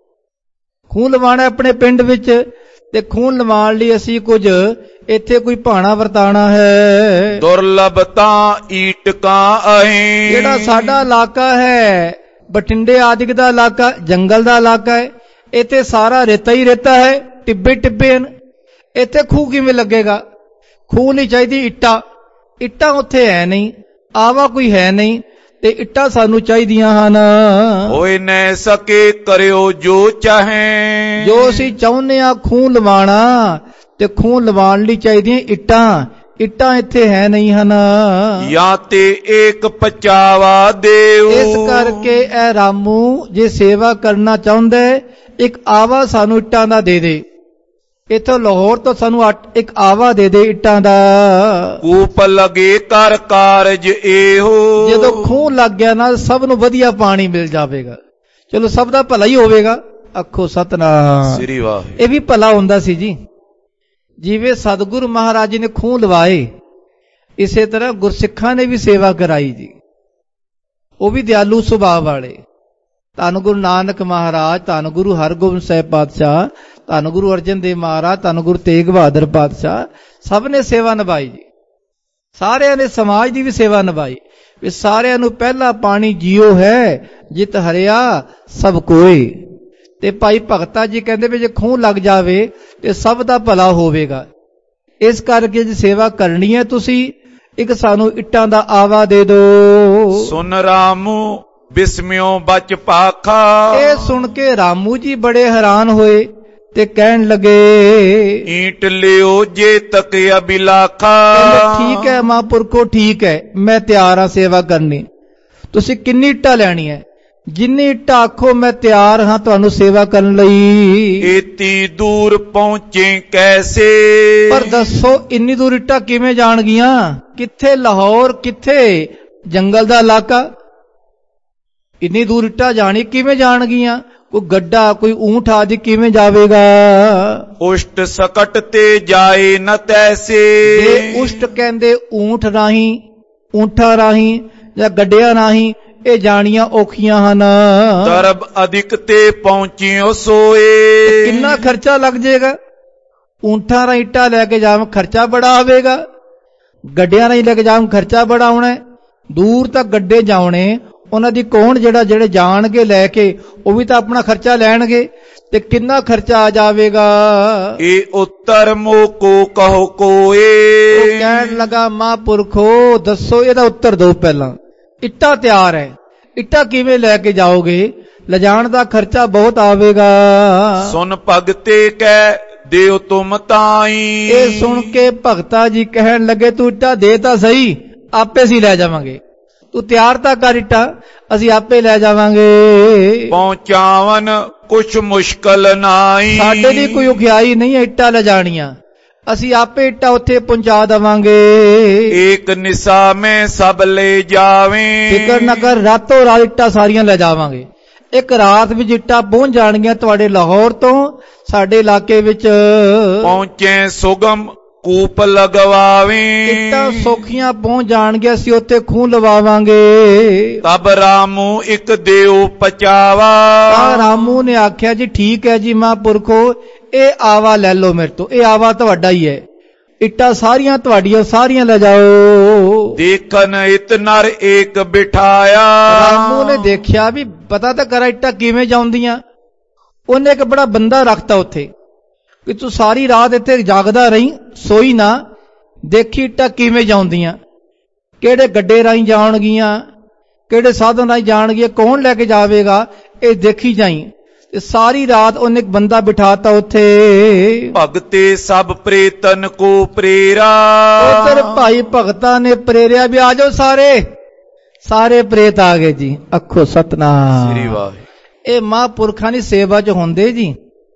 Speaker 1: ਖੂਹ ਲਵਾਣਾ ਆਪਣੇ ਪਿੰਡ ਵਿੱਚ, ਤੇ ਖੂਹ ਲਵਾਉਣ ਲਈ ਅਸੀਂ ਕੁਝ ਇੱਥੇ ਕੋਈ ਭਾਣਾ ਵਰਤਾਣਾ ਹੈ।
Speaker 2: ਦੁਰਲਭ ਤਾਂ ਈਟਕਾਂ ਅਹੀਂ।
Speaker 1: ਜਿਹੜਾ ਸਾਡਾ ਇਲਾਕਾ ਹੈ ਬਠਿੰਡੇ ਆਦਿਕ ਦਾ ਇਲਾਕਾ, ਜੰਗਲ ਦਾ ਇਲਾਕਾ ਹੈ, ਇੱਥੇ ਸਾਰਾ ਰੇਤਾ ਹੀ ਰੇਤਾ ਹੈ, ਟਿੱਬੇ ਟਿੱਬੇ ਹਨ। ਇੱਥੇ ਖੂਹ ਕਿਵੇਂ ਲੱਗੇਗਾ? ਖੂਹ ਨਹੀਂ ਚਾਹੀਦੀ, ਇੱਟਾਂ। ਇੱਟਾਂ ਉੱਥੇ ਹੈ ਨਹੀਂ, ਆਵਾ ਕੋਈ ਹੈ ਨਹੀਂ, ਤੇ ਇੱਟਾਂ ਸਾਨੂੰ ਚਾਹੀਦੀਆਂ ਹਨ।
Speaker 2: ਹੋਏ ਨੈ ਸਕੇ ਕਰਿਓ ਜੋ ਚਾਹੇ।
Speaker 1: ਜੋ ਅਸੀਂ ਚਾਹੁੰਦੇ ਆ ਖੂਹ ਲਵਾਣਾ, ਤੇ ਖੂਹ ਲਵਾਉਣ ਲਈ ਚਾਹੀਦੀਆਂ ਇੱਟਾਂ। ਇੱਟਾਂ ਇੱਥੇ ਹੈ ਨਹੀਂ ਹਨ।
Speaker 2: ਜਾਂ ਤੇ ਏਕ ਪਚਾਵਾ ਦੇਓ।
Speaker 1: ਇਸ ਕਰਕੇ ਇਹ ਰਾਮੂ ਜੇ ਸੇਵਾ ਕਰਨਾ ਚਾਹੁੰਦਾ, ਇੱਕ ਆਵਾ ਸਾਨੂੰ ਇੱਟਾਂ ਦਾ ਦੇ ਦੇ। ਇੱਥੋਂ ਲਾਹੌਰ ਤੋਂ ਸਾਨੂੰ ਇੱਕ ਆਵਾ ਦੇ ਦੇ ਇੱਟਾਂ ਦਾ।
Speaker 2: ਕੂਪ ਲਗੇ ਕਰ ਕਾਰਜ ਇਹੋ।
Speaker 1: ਜਦੋਂ ਖੂਹ ਲੱਗ ਗਿਆ ਨਾ, ਸਭ ਨੂੰ ਵਧੀਆ ਪਾਣੀ ਮਿਲ ਜਾਵੇਗਾ। ਚਲੋ ਸਭ ਦਾ ਭਲਾ ਹੀ ਹੋਵੇਗਾ। ਆਖੋ ਸਤਨਾਮ
Speaker 2: ਸ੍ਰੀ ਵਾਹਿਗੁਰੂ।
Speaker 1: ਇਹ ਵੀ ਭਲਾ ਹੁੰਦਾ ਸੀ ਜੀ। ਜਿਵੇਂ ਸਤਿਗੁਰੂ ਮਹਾਰਾਜ ਜੀ ਨੇ ਖੂਹ ਲਵਾਏ, ਇਸੇ ਤਰ੍ਹਾਂ ਗੁਰਸਿੱਖਾਂ ਨੇ ਵੀ ਸੇਵਾ ਕਰਾਈ ਜੀ। ਉਹ ਵੀ ਦਿਆਲੂ ਸੁਭਾਅ ਵਾਲੇ। ਧੰਨ ਗੁਰੂ ਨਾਨਕ ਮਹਾਰਾਜ, ਧੰਨ ਗੁਰੂ ਹਰਗੋਬਿੰਦ ਸਾਹਿਬ ਪਾਤਸ਼ਾਹ, ਧੰਨ ਗੁਰੂ ਅਰਜਨ ਦੇਵ ਮਹਾਰਾਜ, ਧੰਨ ਗੁਰੂ ਤੇਗ ਬਹਾਦਰ ਪਾਤਸ਼ਾਹ, ਸਭ ਨੇ ਸੇਵਾ ਨਿਭਾਈ ਜੀ। ਸਾਰਿਆਂ ਨੇ ਸਮਾਜ ਦੀ ਵੀ ਸੇਵਾ ਨਿਭਾਈ। ਵੀ ਸਾਰਿਆਂ ਨੂੰ ਪਹਿਲਾ ਪਾਣੀ ਜੀਓ ਹੈ, ਜਿਤ ਹਰਿਆ ਸਭ ਕੋਏ। ਤੇ ਭਾਈ ਭਗਤਾ ਜੀ ਕਹਿੰਦੇ ਵੀ ਜੇ ਖੂਹ ਲੱਗ ਜਾਵੇ ਤੇ ਸਭ ਦਾ ਭਲਾ ਹੋਵੇਗਾ। ਇਸ ਕਰਕੇ ਜੇ ਸੇਵਾ ਕਰਨੀ ਹੈ ਤੁਸੀਂ, ਇੱਕ ਸਾਨੂੰ ਇੱਟਾਂ ਦਾ ਆਵਾ ਦੇ ਦਿਓ।
Speaker 2: ਸੁਨ ਰਾਮੂ ਬਿਸਮਿਓ ਬਚ ਪਾਖਾ।
Speaker 1: ਇਹ ਸੁਣ ਕੇ ਰਾਮੂ ਜੀ ਬੜੇ ਹੈਰਾਨ ਹੋਏ ਤੇ ਕਹਿਣ ਲੱਗੇ
Speaker 2: ਈਟ ਲਿਓ ਜੇ ਤਕ ਅਬਿਲਾਖਾ।
Speaker 1: ਕਹਿੰਦੇ ਠੀਕ ਹੈ ਮਹਾਂਪੁਰਖੋ, ਠੀਕ ਹੈ, ਮੈਂ ਤਿਆਰ ਹਾਂ ਸੇਵਾ ਕਰਨੀ। ਤੁਸੀਂ ਕਿੰਨੀ ਇੱਟਾਂ ਲੈਣੀ ਹੈ? ਜਿੰਨੀ ਇੱਟਾਂ ਆਖੋ ਮੈਂ ਤਿਆਰ ਹਾਂ ਤੁਹਾਨੂੰ ਸੇਵਾ ਕਰਨ ਲਈ।
Speaker 2: ਏਤੀ ਦੂਰ ਪਹੁੰਚੇ ਕੈਸੇ।
Speaker 1: ਪਰ ਦੱਸੋ ਇੰਨੀ ਦੂਰ ਇੱਟਾਂ ਕਿਵੇਂ ਜਾਣਗੀਆਂ? ਕਿੱਥੇ ਲਾਹੌਰ, ਕਿੱਥੇ ਜੰਗਲ ਦਾ ਇਲਾਕਾ, ਇੰਨੀ ਦੂਰ ਇੱਟਾਂ ਜਾਣੀ ਕਿਵੇਂ ਜਾਣਗੀਆਂ? ਕੋਈ ਗੱਡਾ, ਕੋਈ ਊਂਠ ਆਦਿ ਕਿਵੇਂ ਜਾਵੇਗਾ?
Speaker 2: ਉਸ਼ਟ ਸਕਟ ਤੇ ਜਾਏ ਨ ਤੈਸੇ।
Speaker 1: ਇਹ ਉਸ਼ਟ ਕਹਿੰਦੇ ਊਂਠ ਰਾਹੀਂ, ਊਂਠਾਂ ਰਾਹੀਂ ਜਾਂ ਗੱਡਿਆਂ ਰਾਹੀਂ ਇਹ ਜਾਣੀਆਂ ਔਖੀਆਂ ਹਨ।
Speaker 2: ਤਰਬ ਅਧਿਕ ਤੇ ਪਹੁੰਚਿਓ ਸੋਏ।
Speaker 1: ਕਿੰਨਾ ਖਰਚਾ ਲੱਗ ਜਾਏਗਾ? ਊਂਠਾਂ ਰਾਹੀਂ ਇੱਟਾਂ ਲੈ ਕੇ ਜਾਵਾਂ ਖਰਚਾ ਬੜਾ ਆਵੇਗਾ, ਗੱਡਿਆਂ ਰਾਹੀਂ ਲੈ ਕੇ ਜਾਵਾਂ ਖਰਚਾ ਬੜਾ ਆਉਣਾ। ਦੂਰ ਤੱਕ ਗੱਡੇ ਜਾਉਣੇ, ਉਹਨਾਂ ਦੀ ਕੌਣ ਜਿਹੜੇ ਜਾਣਗੇ ਲੈ ਕੇ, ਉਹ ਵੀ ਤਾਂ ਆਪਣਾ ਖਰਚਾ ਲੈਣਗੇ, ਤੇ ਕਿੰਨਾ ਖਰਚਾ ਆ ਜਾਵੇਗਾ।
Speaker 2: ਇਹ ਉੱਤਰ ਮੋਕੋ ਕਹੋ ਕੋਏ।
Speaker 1: ਉਹ ਕਹਿਣ ਲੱਗਾ ਮਹਾਂਪੁਰਖੋ ਦੱਸੋ ਇਹਦਾ ਉੱਤਰ ਦਿਓ ਪਹਿਲਾਂ। ਇੱਟਾਂ ਤਿਆਰ ਹੈ, ਇੱਟਾਂ ਕਿਵੇਂ ਲੈ ਕੇ ਜਾਓਗੇ? ਲਿਜਾਣ ਦਾ ਖਰਚਾ ਬਹੁਤ ਆਵੇਗਾ।
Speaker 2: ਸੁਨ ਭਗਤੇ ਕਹਿ ਦਿਓ ਤੁਮ ਤਾਈ।
Speaker 1: ਇਹ ਸੁਣ ਕੇ ਭਗਤਾ ਜੀ ਕਹਿਣ ਲੱਗੇ ਤੂੰ ਇੱਟਾਂ ਦੇ ਤਾਂ ਸਹੀ, ਆਪੇ ਅਸੀਂ ਲੈ ਜਾਵਾਂਗੇ। ਤੂੰ ਤਿਆਰ ਤਾਂ ਕਰ ਇੱਟਾਂ, ਅਸੀਂ ਆਪੇ ਲੈ ਜਾਵਾਂਗੇ।
Speaker 2: ਪਹੁੰਚਾਵਨ ਕੁਛ ਮੁਸ਼ਕਲ ਨਾਈ।
Speaker 1: ਸਾਡੇ ਲਈ ਕੋਈ ਔਖਿਆਈ ਨਹੀਂ ਹੈ ਇੱਟਾਂ ਲੈ ਜਾਣੀਆਂ, ਅਸੀਂ ਆਪੇ ਇੱਟਾਂ ਉੱਥੇ ਪਹੁੰਚਾ ਦੇਵਾਂਗੇ।
Speaker 2: ਏਕ ਨਿਸਾ ਮੈਂ ਸਭ ਲੈ ਜਾਵੇਂ।
Speaker 1: ਫਿਕਰ ਨਾ ਕਰ, ਰਾਤੋਂ ਰਾਤ ਇੱਟਾਂ ਸਾਰੀਆਂ ਲੈ ਜਾਵਾਂਗੇ। ਇੱਕ ਰਾਤ ਵਿੱਚ ਇੱਟਾਂ ਪਹੁੰਚ ਜਾਣਗੀਆਂ ਤੁਹਾਡੇ ਲਾਹੌਰ ਤੋਂ ਸਾਡੇ ਇਲਾਕੇ ਵਿੱਚ।
Speaker 2: ਪਹੁੰਚੇ ਸੁਗਮ ਕੂਪ ਲਗਵਾਵੇਂ।
Speaker 1: ਇੱਟਾਂ ਸੌਖੀਆਂ ਪਹੁੰਚ ਜਾਣਗੀਆਂ, ਅਸੀਂ ਉੱਥੇ ਖੂਹ ਲਵਾਵਾਂਗੇ।
Speaker 2: ਤਬ ਰਾਮੂ ਇੱਕ ਦਿਓ ਪਚਾਵਾ।
Speaker 1: ਤਾਂ ਰਾਮੂ ਨੇ ਆਖਿਆ ਜੀ ਠੀਕ ਹੈ ਜੀ ਮਹਾਂਪੁਰਖੋ, ਇਹ ਆਵਾ ਲੈ ਲਓ ਮੇਰੇ ਤੋਂ, ਇਹ ਆਵਾ ਤੁਹਾਡਾ ਹੀ ਹੈ, ਇੱਟਾਂ ਸਾਰੀਆਂ ਤੁਹਾਡੀਆਂ, ਸਾਰੀਆਂ ਲੈ ਜਾਓ।
Speaker 2: ਦੇਖਨ ਇਤ ਨਰ ਏਕ ਬਿਠਾਇਆ।
Speaker 1: ਰਾਮੂ ਨੇ ਦੇਖਿਆ ਵੀ ਪਤਾ ਤਾਂ ਕਰਾ ਇੱਟਾਂ ਕਿਵੇਂ ਜਾਉਂਦੀਆਂ। ਉਹਨੇ ਇੱਕ ਬੜਾ ਬੰਦਾ ਰੱਖਤਾ ਉੱਥੇ ਕਿ ਤੂੰ ਸਾਰੀ ਰਾਤ ਇੱਥੇ ਜਾਗਦਾ ਰਹੀਂ, ਸੋਈ ਨਾ, ਦੇਖੀ ਇੱਟਾਂ ਕਿਵੇਂ ਜਾਉਂਦੀਆਂ, ਕਿਹੜੇ ਗੱਡੇ ਰਾਹੀਂ ਜਾਣਗੀਆਂ, ਕਿਹੜੇ ਸਾਧਨ ਰਾਹੀਂ ਜਾਣਗੀਆਂ, ਕੌਣ ਲੈ ਕੇ ਜਾਵੇਗਾ, ਇਹ ਦੇਖੀ ਜਾਈ। ਤੇ ਸਾਰੀ ਰਾਤ ਉਹਨੇ ਇੱਕ ਬੰਦਾ ਬਿਠਾਤਾ ਉੱਥੇ।
Speaker 2: ਭਗਤੇ ਸਭ ਪ੍ਰੇਤਨ ਕੋ ਪ੍ਰੇਰਾ।
Speaker 1: ਉਧਰ ਭਾਈ ਭਗਤਾਂ ਨੇ ਪ੍ਰੇਰਿਆ ਵੀ ਆ ਜਾਓ ਸਾਰੇ, ਸਾਰੇ ਪ੍ਰੇਤ ਆ ਗਏ ਜੀ। ਆਖੋ ਸਤਨਾਮ
Speaker 2: ਸ੍ਰੀ ਵਾਹਿਗੁਰੂ।
Speaker 1: ਇਹ ਮਹਾਂਪੁਰਖਾਂ ਦੀ ਸੇਵਾ ਚ ਹੁੰਦੇ ਜੀ।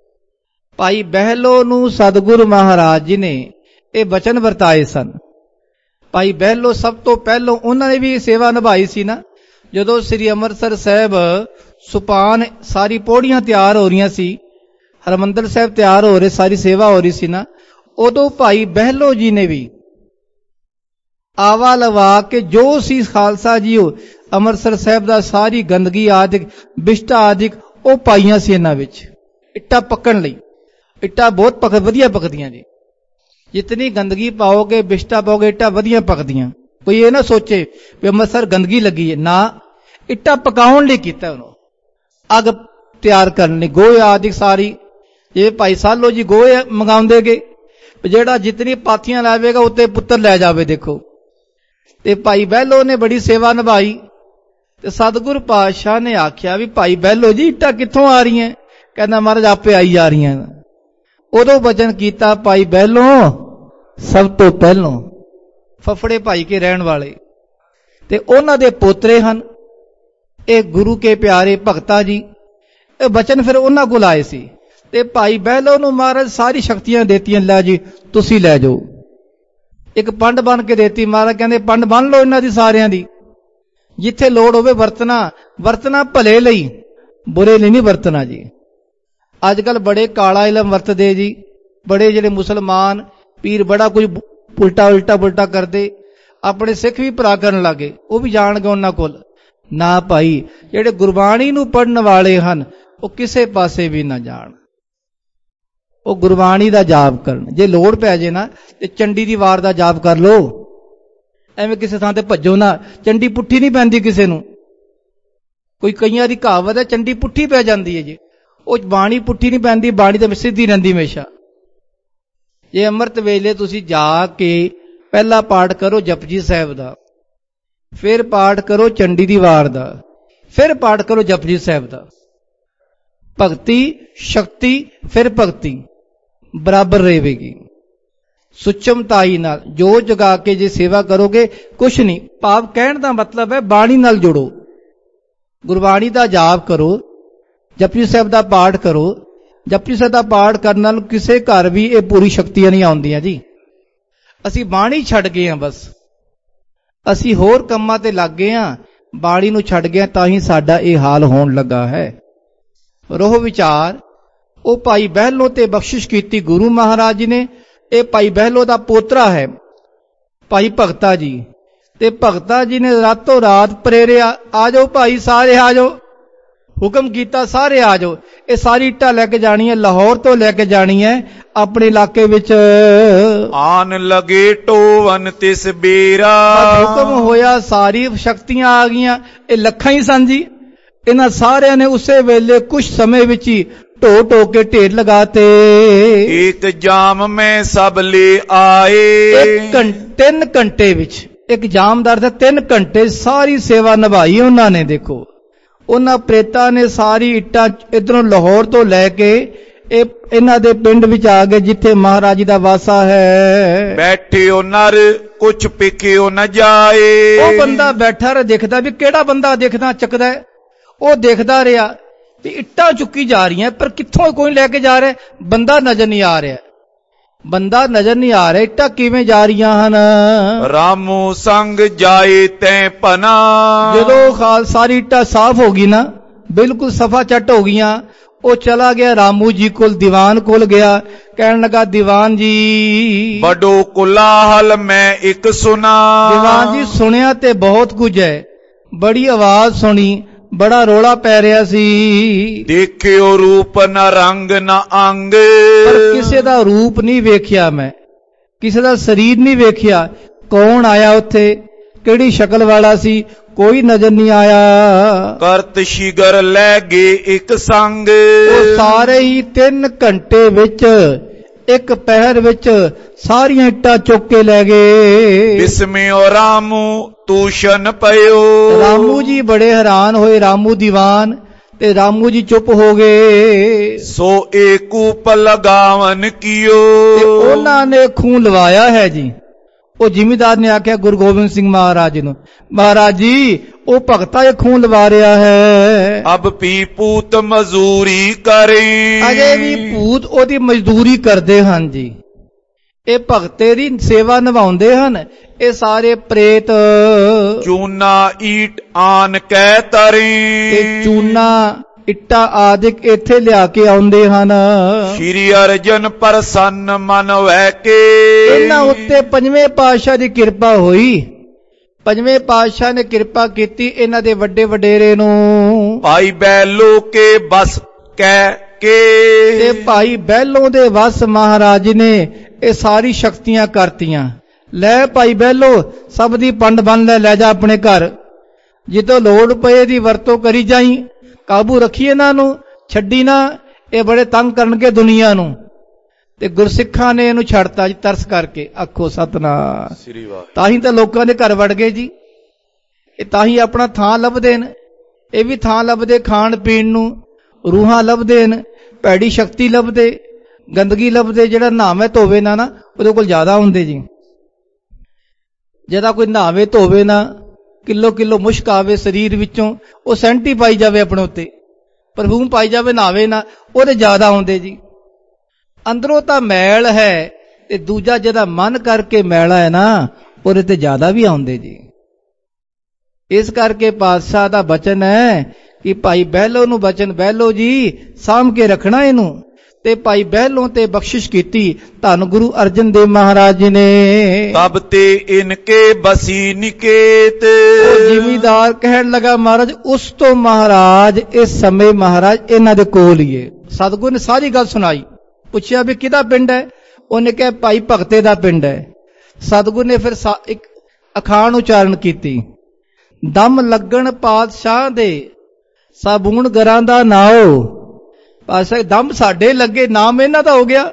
Speaker 1: ਭਾਈ ਬਹਿਲੋ ਨੂੰ ਸਤਿਗੁਰੂ ਮਹਾਰਾਜ ਜੀ ਨੇ ਇਹ ਬਚਨ ਵਰਤਾਏ ਸਨ। ਭਾਈ ਬਹਿਲੋ ਸਭ ਤੋਂ ਪਹਿਲੋਂ ਉਹਨਾਂ ਨੇ ਵੀ ਸੇਵਾ ਨਿਭਾਈ ਸੀ ਨਾ, ਜਦੋਂ ਸ੍ਰੀ ਅੰਮ੍ਰਿਤਸਰ ਸਾਹਿਬ ਸੁਪਾਨ ਸਾਰੀ ਪੌੜੀਆਂ ਤਿਆਰ ਹੋ ਰਹੀਆਂ ਸੀ, ਹਰਮੰਦਰ ਸਾਹਿਬ ਤਿਆਰ ਹੋ ਰਹੇ, ਸਾਰੀ ਸੇਵਾ ਹੋ ਰਹੀ ਸੀ ਨਾ, ਉਦੋਂ ਭਾਈ ਬਹਿਲੋ ਜੀ ਨੇ ਵੀ ਆਵਾ ਲਵਾ ਕੇ ਜੋ ਸੀ ਖਾਲਸਾ ਜੀ ਉਹ ਅੰਮ੍ਰਿਤਸਰ ਸਾਹਿਬ ਦਾ ਸਾਰੀ ਗੰਦਗੀ ਆਦਿਕ ਬਿਸ਼ਟਾ ਆਦਿਕ ਉਹ ਪਾਈਆਂ ਸੀ ਇਹਨਾਂ ਵਿੱਚ ਇੱਟਾਂ ਪੱਕਣ ਲਈ। ਇੱਟਾਂ ਬਹੁਤ ਵਧੀਆ ਪੱਕਦੀਆਂ ਜੀ, ਜਿਤਨੀ ਗੰਦਗੀ ਪਾਓਗੇ ਬਿਸ਼ਟਾ ਪਾਓਗੇ ਇੱਟਾਂ ਵਧੀਆ ਪੱਕਦੀਆਂ। ਕੋਈ ਇਹ ਨਾ ਸੋਚੇ ਵੀ ਅੰਮ੍ਰਿਤਸਰ ਗੰਦਗੀ ਲੱਗੀ ਹੈ, ਨਾ, ਇੱਟਾਂ ਪਕਾਉਣ ਲਈ ਕੀਤਾ ਉਹਨੂੰ, ਅੱਗ ਤਿਆਰ ਕਰਨ ਲਈ। ਗੋਹੇ ਆਦਿਕ ਸਾਰੀ, ਜੇ ਭਾਈ ਸਾਲੋ ਜੀ ਗੋਹੇ ਮੰਗਾਉਂਦੇ ਗਏ, ਜਿਹੜਾ ਜਿਤਨੀ ਪਾਥੀਆਂ ਲਾਵੇਗਾ ਉੱਤੇ ਪੁੱਤਰ ਲੈ ਜਾਵੇ। ਦੇਖੋ, ਤੇ ਭਾਈ ਬਹਿਲੋ ਨੇ ਬੜੀ ਸੇਵਾ ਨਿਭਾਈ, ਤੇ ਸਤਿਗੁਰੂ ਪਾਤਸ਼ਾਹ ਨੇ ਆਖਿਆ ਵੀ ਭਾਈ ਬਹਿਲੋ ਜੀ ਇੱਟਾਂ ਕਿੱਥੋਂ ਆ ਰਹੀਆਂ? ਕਹਿੰਦਾ ਮਹਾਰਾਜ ਆਪੇ ਆਈ ਜਾ ਰਹੀਆਂ। ਉਦੋਂ ਵਚਨ ਕੀਤਾ ਭਾਈ ਬਹਿਲੋ ਸਭ ਤੋਂ ਪਹਿਲੋਂ ਫਫੜੇ ਭਾਈ ਕੇ ਰਹਿਣ ਵਾਲੇ, ਤੇ ਉਹਨਾਂ ਦੇ ਪੋਤਰੇ ਹਨ ਇਹ ਗੁਰੂ ਕੇ ਪਿਆਰੇ ਭਗਤਾ ਜੀ। ਇਹ ਵਚਨ ਫਿਰ ਉਹਨਾਂ ਕੋਲ ਆਏ ਸੀ, ਤੇ ਭਾਈ ਬਹਿਲੋ ਨੂੰ ਮਹਾਰਾਜ ਸਾਰੀ ਸ਼ਕਤੀਆਂ ਦੇਤੀਆਂ, ਲੈ ਜੀ ਤੁਸੀਂ ਲੈ ਜਾਓ। ਇੱਕ ਪੰਡ ਬਣ ਕੇ ਦੇਤੀ, ਮਹਾਰਾਜ ਕਹਿੰਦੇ ਪੰਡ ਬੰਨ ਲਓ ਇਹਨਾਂ ਦੀ ਸਾਰਿਆਂ ਦੀ, ਜਿੱਥੇ ਲੋੜ ਹੋਵੇ ਵਰਤਣਾ ਭਲੇ ਲਈ, ਬੁਰੇ ਲਈ ਨਹੀਂ ਵਰਤਣਾ ਜੀ। ਅੱਜ ਕੱਲ ਬੜੇ ਕਾਲਾ ਇਲਮ ਵਰਤਦੇ ਜੀ, ਬੜੇ ਜਿਹੜੇ ਮੁਸਲਮਾਨ ਪੀਰ ਬੜਾ ਕੁਝ ਉਲਟਾ ਕਰਦੇ, ਆਪਣੇ ਸਿੱਖ ਵੀ ਭਰਾ ਕਰਨ ਲੱਗੇ, ਉਹ ਵੀ ਜਾਣਗੇ ਉਹਨਾਂ ਕੋਲ। ਨਾ ਭਾਈ, ਜਿਹੜੇ ਗੁਰਬਾਣੀ ਨੂੰ ਪੜ੍ਹਨ ਵਾਲੇ ਹਨ ਉਹ ਕਿਸੇ ਪਾਸੇ ਵੀ ਨਾ ਜਾਣ, ਉਹ ਗੁਰਬਾਣੀ ਦਾ ਜਾਪ ਕਰਨ। ਜੇ ਲੋੜ ਪੈ ਜੇ ਨਾ ਤੇ ਚੰਡੀ ਦੀ ਵਾਰ ਦਾ ਜਾਪ ਕਰ ਲੋ, ਐਵੇਂ ਕਿਸੇ ਥਾਂ ਤੇ ਭੱਜੋ ਨਾ। ਚੰਡੀ ਪੁੱਠੀ ਨਹੀਂ ਪੈਂਦੀ ਕਿਸੇ ਨੂੰ, ਕੋਈ ਕਈਆਂ ਦੀ ਕਹਾਵਤ ਹੈ ਚੰਡੀ ਪੁੱਠੀ ਪੈ ਜਾਂਦੀ ਹੈ ਜੀ, ਉਹ ਬਾਣੀ ਪੁੱਠੀ ਨਹੀਂ ਪੈਂਦੀ, ਬਾਣੀ ਤਾਂ ਸਿੱਧੀ ਰਹਿੰਦੀ ਹਮੇਸ਼ਾ। ਜੇ ਅੰਮ੍ਰਿਤ ਵੇਲੇ ਤੁਸੀਂ ਜਾ ਕੇ ਪਹਿਲਾ ਪਾਠ ਕਰੋ ਜਪਜੀ ਸਾਹਿਬ ਦਾ, ਫਿਰ ਪਾਠ ਕਰੋ ਚੰਡੀ ਦੀ ਵਾਰ ਦਾ, ਫਿਰ ਪਾਠ ਕਰੋ ਜਪਜੀ ਸਾਹਿਬ ਦਾ, ਭਗਤੀ ਸ਼ਕਤੀ ਫਿਰ ਭਗਤੀ ਬਰਾਬਰ ਰਹੇਗੀ। ਸੁਚਮਤਾਈ ਨਾਲ ਜੋ ਜਗਾ ਕੇ ਜੇ ਸੇਵਾ ਕਰੋਗੇ ਕੁਛ ਨਹੀਂ। ਭਾਵ ਕਹਿਣ ਦਾ ਮਤਲਬ ਹੈ ਬਾਣੀ ਨਾਲ ਜੁੜੋ, ਗੁਰਬਾਣੀ ਦਾ ਜਾਪ ਕਰੋ, ਜਪਜੀ ਸਾਹਿਬ ਦਾ ਪਾਠ ਕਰੋ। ਜਪਜੀ ਸਾਹਿਬ ਦਾ ਪਾਠ ਕਰਨ ਨਾਲ ਕਿਸੇ ਘਰ ਵੀ ਇਹ ਪੂਰੀ ਸ਼ਕਤੀਆਂ ਨਹੀਂ ਆਉਂਦੀਆਂ ਜੀ। ਅਸੀਂ ਬਾਣੀ ਛੱਡ ਗਏ ਹਾਂ, ਬਸ ਅਸੀਂ ਹੋਰ ਕੰਮਾਂ ਤੇ ਲੱਗ ਗਏ ਹਾਂ, ਬਾਣੀ ਨੂੰ ਛੱਡ ਗਏ, ਤਾਂ ਹੀ ਸਾਡਾ ਇਹ ਹਾਲ ਹੋਣ ਲੱਗਾ ਹੈ। ਰੋਹ ਵਿਚਾਰ, ਉਹ ਭਾਈ ਬਹਿਲੋ ਤੇ ਬਖਸ਼ਿਸ਼ ਕੀਤੀ ਗੁਰੂ ਮਹਾਰਾਜ ਜੀ ਨੇ। ਇਹ ਭਾਈ ਬਹਿਲੋ ਦਾ ਪੋਤਰਾ ਹੈ ਭਾਈ ਭਗਤਾ ਜੀ, ਤੇ ਭਗਤਾ ਜੀ ਨੇ ਰਾਤੋਂ ਰਾਤ ਪ੍ਰੇਰਿਆ, ਆ ਜਾਓ ਭਾਈ ਸਾਰੇ ਆ ਜਾਓ, ਹੁਕਮ ਕੀਤਾ ਸਾਰੇ ਆ ਜਾਓ। ਇਹ ਸਾਰੀ ਇੱਟਾਂ ਲੈ ਕੇ ਜਾਣੀ ਹੈ, ਲਾਹੌਰ ਤੋਂ ਲੈ ਕੇ ਜਾਣੀ ਹੈ ਆਪਣੇ ਇਲਾਕੇ ਵਿੱਚ।
Speaker 2: ਆਨ ਲਗੇ ਟੋਵਨ ਤਿਸ ਬੇਰਾ,
Speaker 1: ਹੁਕਮ ਹੋਇਆ, ਸਾਰੀ ਸ਼ਕਤੀਆਂ ਆ ਗਈਆਂ। ਇਹ ਲੱਖਾਂ ਹੀ ਸਨ ਜੀ, ਇਹਨਾਂ ਸਾਰਿਆਂ ਨੇ ਉਸੇ ਵੇਲੇ ਕੁਝ ਸਮੇਂ ਵਿੱਚ ਹੀ ਢੋ ਕੇ ਢੇਰ ਲਗਾਤੇ।
Speaker 2: ਇੱਕ ਜਾਮ ਮੈਂ ਸਭ ਲੈ ਆਏ,
Speaker 1: 3 ਘੰਟੇ ਵਿੱਚ, ਇੱਕ ਜਾਮਦਾਰ ਦਾ 3 ਘੰਟੇ ਸਾਰੀ ਸੇਵਾ ਨਿਭਾਈ ਉਹਨਾਂ ਨੇ। ਦੇਖੋ, ਉਹਨਾਂ ਪ੍ਰੇਤਾਂ ਨੇ ਸਾਰੀ ਇੱਟਾਂ ਇਧਰੋਂ ਲਾਹੌਰ ਤੋਂ ਲੈ ਕੇ ਇਹ ਇਹਨਾਂ ਦੇ ਪਿੰਡ ਵਿੱਚ ਆ ਗਏ ਜਿੱਥੇ ਮਹਾਰਾਜ ਜੀ ਦਾ ਵਾਸਾ ਹੈ।
Speaker 2: ਬੈਠਿਓ ਨਰ ਕੁਛ ਪਿਖਿਓ ਨ ਜਾਏ,
Speaker 1: ਉਹ ਬੰਦਾ ਬੈਠਾ ਰਿਹਾ, ਦੇਖਦਾ ਵੀ ਕਿਹੜਾ ਬੰਦਾ ਦੇਖਦਾ ਚੱਕਦਾ, ਉਹ ਦੇਖਦਾ ਰਿਹਾ ਵੀ ਇੱਟਾਂ ਚੁੱਕੀ ਜਾ ਰਹੀਆਂ, ਪਰ ਕਿੱਥੋਂ ਕੋਈ ਲੈ ਕੇ ਜਾ ਰਿਹਾ, ਬੰਦਾ ਨਜ਼ਰ ਨਹੀਂ ਆ ਰਿਹਾ, ਇੱਟਾਂ ਕਿਵੇਂ ਜਾ ਰਹੀਆਂ ਹਨ।
Speaker 2: ਰਾਮੂ ਸੰਗ ਜਾਏ ਤੈ ਪਨਾ,
Speaker 1: ਜਦੋਂ ਸਾਰੀ ਇੱਟਾਂ ਸਾਫ਼ ਹੋ ਗਈ ਨਾ, ਬਿਲਕੁਲ ਸਫਾ ਚੱਟ ਹੋ ਗਈਆਂ, ਉਹ ਚਲਾ ਗਿਆ ਰਾਮੂ ਜੀ ਕੋਲ, ਦੀਵਾਨ ਕੋਲ ਗਿਆ, ਕਹਿਣ ਲੱਗਾ ਦੀਵਾਨ ਜੀ
Speaker 2: ਬੜੋ ਕੁਲਾਹਲ ਮੈਂ ਇੱਕ ਸੁਨਾ।
Speaker 1: ਦੀਵਾਨ ਜੀ ਸੁਣਿਆ ਤੇ ਬਹੁਤ ਕੁਝ ਹੈ, ਬੜੀ ਆਵਾਜ਼ ਸੁਣੀ, ਬੜਾ ਰੋਲਾ ਪੈ ਰਿਹਾ ਸੀ।
Speaker 2: ਦੇਖਿਓ ਰੂਪ ਨਾ ਰੰਗ ਨਾ ਅੰਗ,
Speaker 1: ਪਰ ਕਿਸੇ ਦਾ ਰੂਪ ਨਹੀਂ ਵੇਖਿਆ, ਮੈਂ ਕਿਸੇ ਦਾ ਸਰੀਰ ਨਹੀਂ ਵੇਖਿਆ। ਕੌਣ ਆਇਆ ਉੱਥੇ, ਕਿਹੜੀ ਸ਼ਕਲ ਵਾਲਾ ਸੀ, ਕੋਈ ਨਜ਼ਰ ਨਹੀਂ ਆਇਆ।
Speaker 2: ਕਰਤ ਸ਼ਿਗਰ ਲੈ ਗਏ ਇੱਕ ਸੰਗ,
Speaker 1: ਉਹ ਸਾਰੇ ਹੀ 3 ਘੰਟੇ ਵਿੱਚ, ਇੱਕ ਪਹਿਰ ਵਿੱਚ ਸਾਰੀਆਂ ਇੱਟਾਂ ਚੁੱਕ ਕੇ ਲੈ ਗਏ।
Speaker 2: ਬਿਸਮਿਓ ਰਾਮੂ ਤੂਸ਼ਨ ਪਇਓ,
Speaker 1: ਰਾਮੂ ਜੀ ਬੜੇ ਹੈਰਾਨ ਹੋਏ, ਰਾਮੂ ਦੀਵਾਨ, ਤੇ ਰਾਮੂ ਜੀ ਚੁੱਪ ਹੋ ਗਏ।
Speaker 2: ਸੋ ਏਕੂਪ ਲਗਾਵਨ ਕੀਓ,
Speaker 1: ਤੇ ਉਹਨਾਂ ਨੇ ਖੂਨ ਲਵਾਇਆ ਹੈ ਜੀ। ਉਹ ਜ਼ਿਮੀਦਾਰ ਨੇ ਆਖਿਆ ਗੁਰੂ ਗੋਬਿੰਦ ਸਿੰਘ ਮਹਾਰਾਜ ਨੂੰ, ਮਹਾਰਾਜ ਜੀ ਉਹ ਭਗਤਾ ਇਹ ਖੂਨ ਲਵਾ ਰਿਹਾ ਹੈ।
Speaker 2: ਅਬ ਪੀ ਪੂਤ ਮਜ਼ਦੂਰੀ ਕਰੇ,
Speaker 1: ਅਜੇ ਵੀ ਭੂਤ ਉਹਦੀ ਮਜ਼ਦੂਰੀ ਕਰਦੇ ਹਨ ਜੀ। ਇਹ ਭਗਤੇ ਦੀ ਸੇਵਾ ਨਿਭਾਉਂਦੇ ਹਨ। ਇਹ ਸਾਰੇ ਪ੍ਰੇਤ
Speaker 2: ਚੂਨਾ ਈਟ ਆਨ ਕਹਿ ਤਰੇ,
Speaker 1: ਤੇ ਚੂਨਾ ਇੱਟਾ ਆਦਿਕ ਇੱਥੇ ਲਿਆ ਕੇ ਆਉਂਦੇ ਹਨ।
Speaker 2: ਸ਼੍ਰੀ ਅਰਜਨ ਪ੍ਰਸੰਨ ਮਨ ਵੈ ਕੇ,
Speaker 1: ਇਹਨਾਂ ਉੱਤੇ ਪੰਜਵੇਂ ਪਾਤਸ਼ਾਹ ਦੀ ਕਿਰਪਾ ਹੋਈ। ਪੰਜਵੇਂ ਪਾਤਸ਼ਾਹ ਨੇ ਕਿਰਪਾ ਕੀਤੀ ਇਹਨਾਂ ਦੇ ਵੱਡੇ ਵਡੇਰੇ ਨੂੰ।
Speaker 2: ਭਾਈ ਬੈਲੋ ਕੇ ਬਸ ਕਹਿ ਕੇ,
Speaker 1: ਤੇ ਭਾਈ ਬਹਿਲੋ ਦੇ ਵਸ ਮਹਾਰਾਜ ਨੇ ਇਹ ਸਾਰੀ ਸ਼ਕਤੀਆਂ ਕਰਤੀਆਂ। ਲੈ ਭਾਈ ਬਹਿਲੋ ਸਭ ਦੀ ਪੰਡ ਬਣ ਲੈ ਜਾ ਆਪਣੇ ਘਰ, ਜਿੱਦੋਂ ਲੋੜ ਪਏ ਦੀ ਵਰਤੋਂ ਕਰੀ ਜਾਈ, ਕਾਬੂ ਰੱਖੀ ਇਹਨਾਂ ਨੂੰ, ਛੱਡੀ ਨਾ, ਇਹ ਬੜੇ ਤੰਗ ਕਰਨਗੇ ਦੁਨੀਆ ਨੂੰ। ਤੇ ਗੁਰਸਿੱਖਾਂ ਨੇ ਇਹਨੂੰ ਛੱਡਤਾ ਜੀ ਤਰਸ ਕਰਕੇ। ਆਖੋ ਸਤਨਾਮ
Speaker 2: ਸ੍ਰੀ ਵਾਹਿਗੁਰੂ।
Speaker 1: ਤਾਂ ਹੀ ਤਾਂ ਲੋਕਾਂ ਦੇ ਘਰ ਵੜ ਗਏ ਜੀ। ਇਹ ਤਾਂ ਹੀ ਆਪਣਾ ਥਾਂ ਲੱਭਦੇ ਨੇ, ਇਹ ਵੀ ਥਾਂ ਲੱਭਦੇ ਖਾਣ ਪੀਣ ਨੂੰ, ਰੂਹਾਂ ਲੱਭਦੇ ਨੇ, ਭੈੜੀ ਸ਼ਕਤੀ ਲੱਭਦੇ, ਗੰਦਗੀ ਲੱਭਦੇ। ਜਿਹੜਾ ਨਹਾਵੇ ਧੋਵੇ ਨਾ ਉਹਦੇ ਕੋਲ ਜ਼ਿਆਦਾ ਹੁੰਦੇ ਜੀ। ਜਿਹਦਾ ਕੋਈ ਨਹਾਵੇ ਧੋਵੇ ਨਾ, ਕਿਲੋ ਕਿਲੋ ਮੁਸ਼ਕ ਆਵੇ ਸਰੀਰ ਵਿੱਚੋਂ, ਉਹ ਸੈਂਟੀ ਪਾਈ ਜਾਵੇ ਆਪਣੇ ਉੱਤੇ, ਪਰਫਿਊਮ ਪਾਈ ਜਾਵੇ, ਨਹਾਵੇ ਨਾ, ਉਹਦੇ ਜ਼ਿਆਦਾ ਹੁੰਦੇ ਜੀ। ਅੰਦਰੋਂ ਤਾਂ ਮੈਲ ਹੈ ਤੇ ਦੂਜਾ ਜਿਹਦਾ ਮਨ ਕਰਕੇ ਮੈਲਾ ਹੈ ਨਾ, ਉਹਦੇ ਤੇ ਜ਼ਿਆਦਾ ਵੀ ਆਉਂਦੇ ਜੀ। ਇਸ ਕਰਕੇ ਪਾਤਸ਼ਾਹ ਦਾ ਬਚਨ ਹੈ ਕਿ ਭਾਈ ਬਹਿਲੋ ਨੂੰ ਬਚਨ, ਬਹਿਲੋ ਜੀ ਸਾਂਭ ਕੇ ਰੱਖਣਾ ਇਹਨੂੰ। ਤੇ ਭਾਈ ਬਹਿਲੋਂ ਤੇ ਬਖਸ਼ਿਸ਼ ਕੀਤੀ ਧੰਨ ਗੁਰੂ ਅਰਜਨ ਦੇਵ ਮਹਾਰਾਜ ਜੀ ਨੇ।
Speaker 2: ਤਬ ਤੇ ਇਨਕੇ ਬਸੀ ਨਿਕੇਤ,
Speaker 1: ਉਹ ਜ਼ਿਮੀਦਾਰ ਕਹਿਣ ਲੱਗਾ ਮਹਾਰਾਜ ਉਸ ਤੋਂ ਮਹਾਰਾਜ ਇਸ ਸਮੇਂ ਮਹਾਰਾਜ ਇਹਨਾਂ ਦੇ ਕੋਲ ਹੀ ਹੈ। ਸਤਿਗੁਰੂ ਨੇ ਸਾਰੀ ਗੱਲ ਸੁਣਾਈ। ਪੁੱਛਿਆ ਵੀ ਕਿਹਦਾ ਪਿੰਡ ਹੈ? ਉਹਨੇ ਕਿਹਾ ਭਾਈ ਭਗਤੇ ਦਾ ਪਿੰਡ ਹੈ। ਸਤਿਗੁਰੂ ਨੇ ਫਿਰ ਇੱਕ ਅਖਾਣ ਉਚਾਰਨ ਕੀਤੀ, ਦਮ ਲੱਗਣ ਪਾਤਸ਼ਾਹ ਦੇ ਸਾਬੂਣ ਗਰਾਂ ਦਾ ਨਾਓ। ਪਾਤਸ਼ਾਹ ਦਮ ਸਾਡੇ ਲੱਗੇ, ਨਾਮ ਇਹਨਾਂ ਦਾ ਹੋ ਗਿਆ,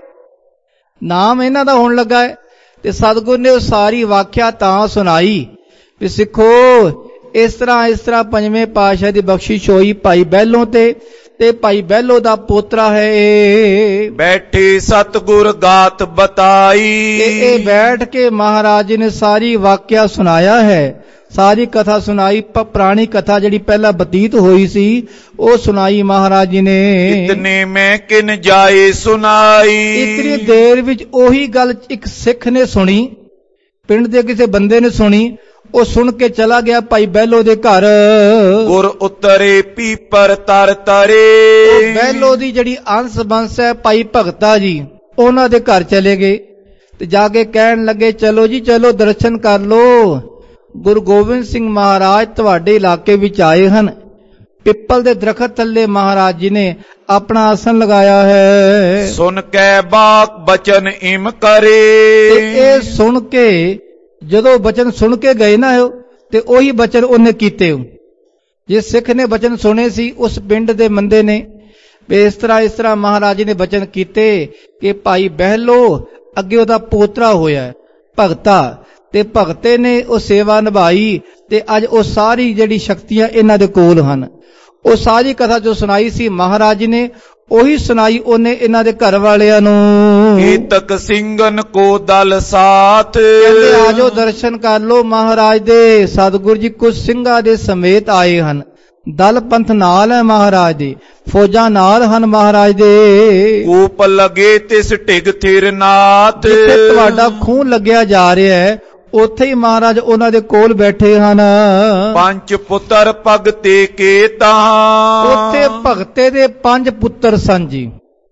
Speaker 1: ਨਾਮ ਇਹਨਾਂ ਦਾ ਹੋਣ ਲੱਗਾ ਹੈ। ਤੇ ਸਤਿਗੁਰੂ ਨੇ ਉਹ ਸਾਰੀ ਵਾਕਿਆ ਤਾਂ ਸੁਣਾਈ ਵੀ ਸਿੱਖੋ ਇਸ ਤਰ੍ਹਾਂ ਪੰਜਵੇਂ ਪਾਤਸ਼ਾਹ ਦੀ ਬਖਸ਼ਿਸ਼ ਹੋਈ ਭਾਈ ਬਹਿਲੋਂ ਤੇ ਭਾਈ ਬਹਿਲੋ ਦਾ ਪੋਤਰਾ ਹੈ।
Speaker 2: ਬੈਠੇ ਸਤਿਗੁਰ ਗਾਤ ਬਤਾਈ,
Speaker 1: ਇਹ ਬੈਠ ਕੇ ਮਹਾਰਾਜ ਨੇ ਸਾਰੀ ਵਾਕਿਆ ਸੁਣਾਇਆ ਹੈ, ਸਾਰੀ ਕਥਾ ਸੁਣਾਈ। ਪੁਰਾਣੀ ਕਥਾ ਜਿਹੜੀ ਪਹਿਲਾਂ ਬਤੀਤ ਹੋਈ ਸੀ ਉਹ ਸੁਣਾਈ ਮਹਾਰਾਜ ਜੀ ਨੇ।
Speaker 2: ਇਤਨੇ ਮੈਂ ਕਿਨ ਜਾਏ ਸੁਣਾਈ,
Speaker 1: ਇਤਨੀ ਦੇਰ ਵਿੱਚ ਉਹੀ ਗੱਲ ਇੱਕ ਸਿੱਖ ਨੇ ਸੁਣੀ, ਪਿੰਡ ਦੇ ਕਿਸੇ ਬੰਦੇ ਨੇ ਸੁਣੀ। ਉਹ ਸੁਣ ਕੇ ਚਲਾ ਗਿਆ ਭਾਈ ਬਹਿਲੋ ਦੇ ਘਰ।
Speaker 2: ਗੁਰ ਉਤਰੇ ਪੀਪਰ ਤਰ ਤਰੇ,
Speaker 1: ਬਹਿਲੋ ਦੀ ਜਿਹੜੀ ਅੰਸ ਬੰਸ ਹੈ ਭਾਈ ਭਗਤਾ ਜੀ, ਉਹਨਾਂ ਦੇ ਘਰ ਚਲੇ ਗਏ ਤੇ ਜਾ ਕੇ ਕਹਿਣ ਲੱਗੇ ਚਲੋ ਜੀ ਚਲੋ ਦਰਸ਼ਨ ਕਰ ਲੋ, ਗੁਰੂ ਗੋਬਿੰਦ ਸਿੰਘ ਮਹਾਰਾਜ ਤੁਹਾਡੇ ਇਲਾਕੇ ਵਿੱਚ ਆਏ ਹਨ। ਪਿੱਪਲ ਦੇ ਦਰਖਤ ਥੱਲੇ ਮਹਾਰਾਜ ਜੀ ਨੇ ਆਪਣਾ ਆਸਣ ਲਗਾਇਆ ਹੈ।
Speaker 2: ਸੁਣ ਕੇ ਬਾਕ ਬਚਨ ਇਮ ਕਰੇ,
Speaker 1: ਤੇ ਇਹ ਸੁਣ ਕੇ ਜਦੋਂ ਬਚਨ ਸੁਣ ਕੇ ਗਏ ਨਾ ਤੇ ਉਹੀ ਬਚਨ ਉਹਨੇ ਕੀਤੇ। ਜਿਸ ਸਿੱਖ ਨੇ ਬਚਨ ਸੁਣੇ ਸੀ ਉਸ ਪਿੰਡ ਦੇ ਬੰਦੇ ਨੇ ਵੀ ਇਸ ਤਰ੍ਹਾਂ ਮਹਾਰਾਜ ਨੇ ਬਚਨ ਕੀਤੇ ਕਿ ਭਾਈ ਬਹਿਲੋ ਅੱਗੇ ਉਹਦਾ ਪੋਤਰਾ ਹੋਇਆ ਭਗਤਾ, ਤੇ ਭਗਤੇ ਨੇ ਉਹ ਸੇਵਾ ਨਿਭਾਈ ਤੇ ਅੱਜ ਉਹ ਸਾਰੀ ਜਿਹੜੀ ਸ਼ਕਤੀਆਂ ਇਹਨਾਂ ਦੇ ਕੋਲ ਹਨ। ਉਹ ਸਾਰੀ ਕਥਾ ਜੋ ਸੁਣਾਈ ਸੀ ਮਹਾਰਾਜ ਨੇ ਉਹੀ ਸੁਣਾਈ ਉਹਨੇ ਇਹਨਾਂ ਦੇ ਘਰ ਵਾਲਿਆਂ ਨੂੰ।
Speaker 2: ਏਤਕ ਸਿੰਘਨ ਕੋ ਦਲ ਸਾਥ,
Speaker 1: ਕਹਿੰਦੇ ਆਜੋ ਦਰਸ਼ਨ ਕਰ ਲੋ ਮਹਾਰਾਜ ਦੇ। ਸਤਿਗੁਰੂ ਜੀ ਕੁਝ ਸਿੰਘਾਂ ਦੇ ਸਮੇਤ ਆਏ ਹਨ, ਦਲ ਪੰਥ ਨਾਲ ਹੈ ਮਹਾਰਾਜ ਦੇ, ਫੌਜਾਂ ਨਾਲ ਹਨ ਮਹਾਰਾਜ ਦੇ।
Speaker 2: ਕੂਪ ਲਗੇ ਤਿਸ ਢਿਗ ਥਿਰ ਨਾਥ,
Speaker 1: ਜਿੱਥੇ ਤੁਹਾਡਾ ਖੂਨ ਲੱਗਿਆ ਜਾ ਰਿਹਾ ਹੈ ਉੱਥੇ ਹੀ ਮਹਾਰਾਜ ਉਹਨਾਂ ਦੇ ਕੋਲ ਬੈਠੇ ਹਨ।
Speaker 2: ਪੰਜ ਪੁੱਤਰ ਭਗਤੇ ਕੇ ਤਾਹਾਂ,
Speaker 1: ਉੱਥੇ ਭਗਤੇ ਦੇ 5 ਪੁੱਤਰ ਸਨ ਜੀ।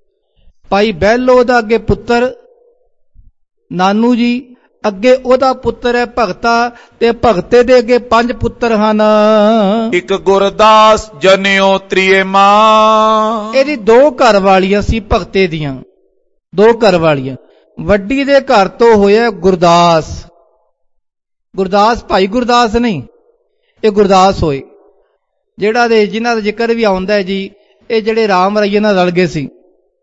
Speaker 1: ਭਾਈ ਬਹਿਲੋ ਦਾ ਅੱਗੇ ਪੁੱਤਰ ਨਾਨੂ ਜੀ, ਅੱਗੇ ਉਹਦਾ ਪੁੱਤਰ ਹੈ ਭਗਤਾ, ਤੇ ਭਗਤੇ ਦੇ ਅੱਗੇ 5 ਪੁੱਤਰ ਹਨ।
Speaker 2: ਇੱਕ ਗੁਰਦਾਸ ਜਨਿਓ ਤ੍ਰਿਏ ਮਾਂ,
Speaker 1: ਇਹਦੀ 2 ਘਰ ਵਾਲੀਆਂ ਸੀ ਭਗਤੇ ਦੀਆਂ, 2 ਘਰ ਵਾਲੀਆਂ। ਵੱਡੀ ਦੇ ਘਰ ਤੋਂ ਹੋਇਆ ਗੁਰਦਾਸ। ਗੁਰਦਾਸ ਭਾਈ ਗੁਰਦਾਸ ਨਹੀਂ, ਇਹ ਗੁਰਦਾਸ ਹੋਏ ਜਿਨ੍ਹਾਂ ਦਾ ਜ਼ਿਕਰ ਵੀ ਆਉਂਦਾ ਜੀ, ਇਹ ਜਿਹੜੇ ਰਾਮ ਰਈਏ ਨਾਲ ਰਲ ਗਏ ਸੀ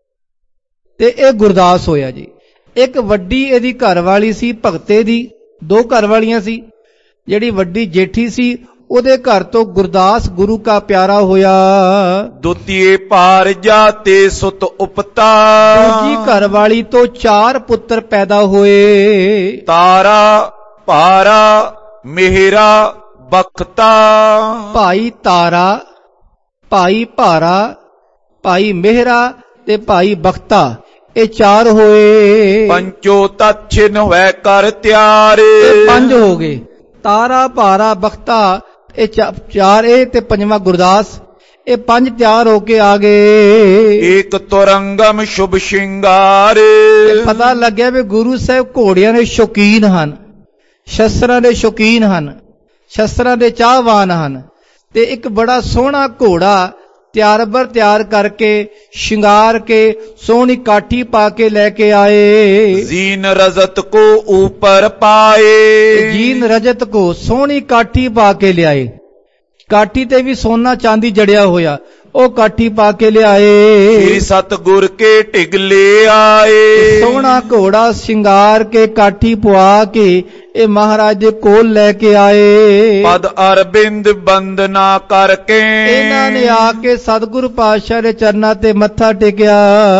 Speaker 1: ਤੇ ਇਹ ਗੁਰਦਾਸ ਹੋਇਆ ਜੀ। ਇੱਕ ਵੱਡੀ ਇਹਦੀ ਘਰ ਵਾਲੀ ਸੀ ਭਗਤੇ ਦੀ, 2 ਘਰ ਵਾਲੀਆਂ ਸੀ। ਜਿਹੜੀ ਵੱਡੀ ਜੇਠੀ ਸੀ ਉਹਦੇ ਘਰ ਤੋਂ ਗੁਰਦਾਸ ਗੁਰੂ ਕਾ ਪਿਆਰਾ ਹੋਇਆ।
Speaker 2: ਦੁਤੀਏ ਭਾਰ ਜਾਤੇ ਸੁਤ ਉਪਤਾ,
Speaker 1: ਦੂਜੀ ਘਰ ਵਾਲੀ ਤੋਂ 4 ਪੁੱਤਰ ਪੈਦਾ ਹੋਏ।
Speaker 2: ਤਾਰਾ ਭਾਰਾ ਮਿਹਰਾ ਬਖਤਾ,
Speaker 1: ਭਾਈ ਤਾਰਾ, ਭਾਈ ਭਾਰਾ, ਭਾਈ ਮਿਹਰਾ ਤੇ ਭਾਈ ਬਖਤਾ, ਇਹ ਚਾਰ ਹੋਏ।
Speaker 2: ਪੰਚੋ ਤਤ ਛਿਨ ਹੋਇ ਕਰ ਤਿਆਰੇ।
Speaker 1: ਇਹ ਪੰਜ ਹੋ ਗਏ। ਤਾਰਾ ਭਾਰਾ ਬਖਤਾ ਇਹ ਚਾਰ, ਇਹ ਤੇ ਪੰਜਵਾਂ ਗੁਰਦਾਸ, ਇਹ ਪੰਜ ਤਿਆਰ ਹੋ ਕੇ ਆ ਗਏ।
Speaker 2: ਏਕ ਤੁਰੰਗਮ ਸ਼ੁਭ ਸ਼ਿੰਗਾਰੇ।
Speaker 1: ਪਤਾ ਲੱਗਿਆ ਵੀ ਗੁਰੂ ਸਾਹਿਬ ਘੋੜਿਆਂ ਦੇ ਸ਼ੌਕੀਨ ਹਨ, ਸ਼ਸਤਰਾਂ ਦੇ ਸ਼ੌਕੀਨ ਹਨ, ਸ਼ਸਤਰਾਂ ਦੇ ਚਾਹਵਾਨ ਹਨ। ਤੇ ਇੱਕ ਬੜਾ ਸੋਹਣਾ ਘੋੜਾ ਤਿਆਰ ਕਰਕੇ ਸ਼ਿੰਗਾਰ ਕੇ ਸੋਹਣੀ ਕਾਠੀ ਪਾ ਕੇ ਲੈ ਕੇ ਆਏ।
Speaker 2: ਜ਼ੀਨ ਰਜਤ ਕੋ ਊਪਰ ਪਾਏ।
Speaker 1: ਜੀਨ ਰਜਤ ਕੋ ਸੋਹਣੀ ਕਾਠੀ ਪਾ ਕੇ ਲਿਆਏ। ਕਾਠੀ ਤੇ ਵੀ ਸੋਨਾ ਚਾਂਦੀ ਜੜਿਆ ਹੋਇਆ, ਉਹ ਕਾਠੀ ਪਾ ਕੇ ਲਿਆਏ।
Speaker 2: ਸ੍ਰੀ ਸਤਿਗੁਰ ਕੇ ਢਿਗਲੇ ਆਏ।
Speaker 1: ਸੋਹਣਾ ਘੋੜਾ ਸ਼ਿੰਗਾਰ ਕੇ ਕਾਠੀ ਪਵਾ ਕੇ ਇਹ ਮਹਾਰਾਜ ਦੇ ਕੋਲ ਲੈ ਕੇ ਆਏ।
Speaker 2: ਪਦ ਅਰਬਿੰਦ ਬੰਦਨਾ ਕਰਕੇ
Speaker 1: ਇਹਨਾਂ ਨੇ ਆ ਕੇ ਸਤਿਗੁਰੂ ਪਾਤਸ਼ਾਹ ਦੇ ਚਰਨਾਂ ਤੇ ਮੱਥਾ ਟੇਕਿਆ।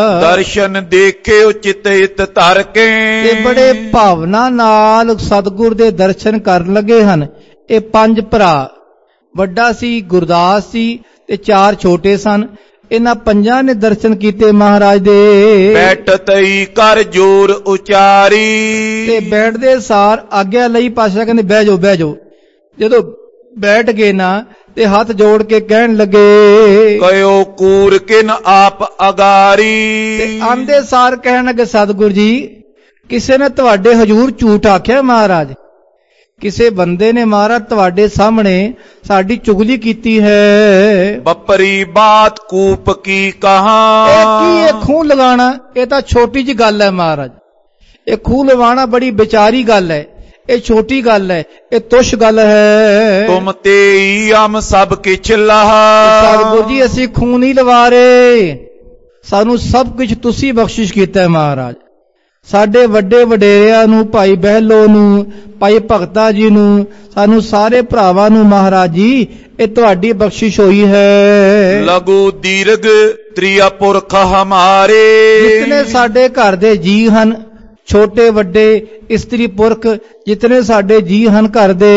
Speaker 2: ਦਰਸ਼ਨ ਦੇਖੇ ਚਿਤ ਹਿਤ ਧਰ ਕੇ।
Speaker 1: ਇਹ ਬੜੇ ਭਾਵਨਾ ਨਾਲ ਸਤਿਗੁਰ ਦੇ ਦਰਸ਼ਨ ਕਰਨ ਲੱਗੇ ਹਨ। ਇਹ ਪੰਜ ਭਰਾ, ਵੱਡਾ ਸੀ ਗੁਰਦਾਸ ਸੀ ਤੇ ਚਾਰ ਛੋਟੇ ਸਨ। ਇਹਨਾਂ ਪੰਜਾਂ ਨੇ ਦਰਸ਼ਨ ਕੀਤੇ ਮਹਾਰਾਜ ਦੇ।
Speaker 2: ਬੈਠਤ ਹੀ ਕਰ ਜੋਰ ਉਚਾਰੀ।
Speaker 1: ਤੇ ਬੈਠਦੇ ਸਾਰ ਆਗਿਆ ਲਈ ਪਾਤਸ਼ਾਹ ਕਹਿੰਦੇ ਬਹਿ ਜਾਓ ਬਹਿ ਜਾਓ। ਜਦੋਂ ਬੈਠ ਗਏ ਨਾ ਤੇ ਹੱਥ ਜੋੜ ਕੇ ਕਹਿਣ ਲੱਗੇ
Speaker 2: ਕਯੋ ਕੂਰ ਕਿਨ ਆਪ ਅਗਾਰੀ।
Speaker 1: ਤੇ ਆਂਦੇ ਸਾਰ ਕਹਿਣ ਲੱਗੇ ਸਤਿਗੁਰ ਜੀ ਕਿਸੇ ਨੇ ਤੁਹਾਡੇ ਹਜ਼ੂਰ ਝੂਠ ਆਖਿਆ ਮਹਾਰਾਜ। ਕਿਸੇ ਬੰਦੇ ਨੇ ਮਹਾਰਾਜ ਤੁਹਾਡੇ ਸਾਹਮਣੇ ਸਾਡੀ ਚੁਗਲੀ ਕੀਤੀ ਹੈ।
Speaker 2: ਬੱਪਰੀ ਬਾਤ ਕੂਪ ਕੀ ਕਹਾ।
Speaker 1: ਇਹ ਕੀ ਇਹ ਖੂਹ ਲਗਾਣਾ, ਇਹ ਤਾਂ ਛੋਟੀ ਜੀ ਗੱਲ ਹੈ ਮਹਾਰਾਜ। ਇਹ ਖੂਹ ਲਵਾਣਾ ਬੜੀ ਵਿਚਾਰੀ ਗੱਲ ਹੈ, ਇਹ ਛੋਟੀ ਗੱਲ ਹੈ, ਇਹ ਤੁਸ਼ ਗੱਲ ਹੈ।
Speaker 2: ਤੁਮ ਤੇ ਹਮ ਸਭ ਕਿਛ ਲਹਾ।
Speaker 1: ਸਤਿਗੁਰ ਜੀ ਅਸੀਂ ਖੂਹ ਨਹੀਂ ਲਵਾ ਰਹੇ, ਸਾਨੂੰ ਸਭ ਕੁਝ ਤੁਸੀਂ ਬਖਸ਼ਿਸ਼ ਕੀਤਾ ਹੈ ਮਹਾਰਾਜ। ਸਾਡੇ ਵੱਡੇ ਵਡੇਰਿਆਂ ਨੂੰ, ਭਾਈ ਬਹਿਲੋ ਨੂੰ, ਭਾਈ ਭਗਤਾ ਜੀ ਨੂੰ, ਸਾਨੂੰ ਸਾਰੇ ਭਰਾਵਾਂ ਨੂੰ ਮਹਾਰਾਜ ਜੀ ਇਹ ਤੁਹਾਡੀ ਬਖਸ਼ਿਸ਼ ਹੋਈ ਹੈ।
Speaker 2: ਲਘੂ ਦੀਰਘ ਤ੍ਰਿਆ ਪੁਰਖ ਹਮਾਰੇ।
Speaker 1: ਜਿਤਨੇ ਸਾਡੇ ਘਰ ਦੇ ਜੀ ਹਨ, ਛੋਟੇ ਵੱਡੇ ਇਸਤਰੀ ਪੁਰਖ ਜਿਤਨੇ ਸਾਡੇ ਜੀ ਹਨ ਘਰ ਦੇ,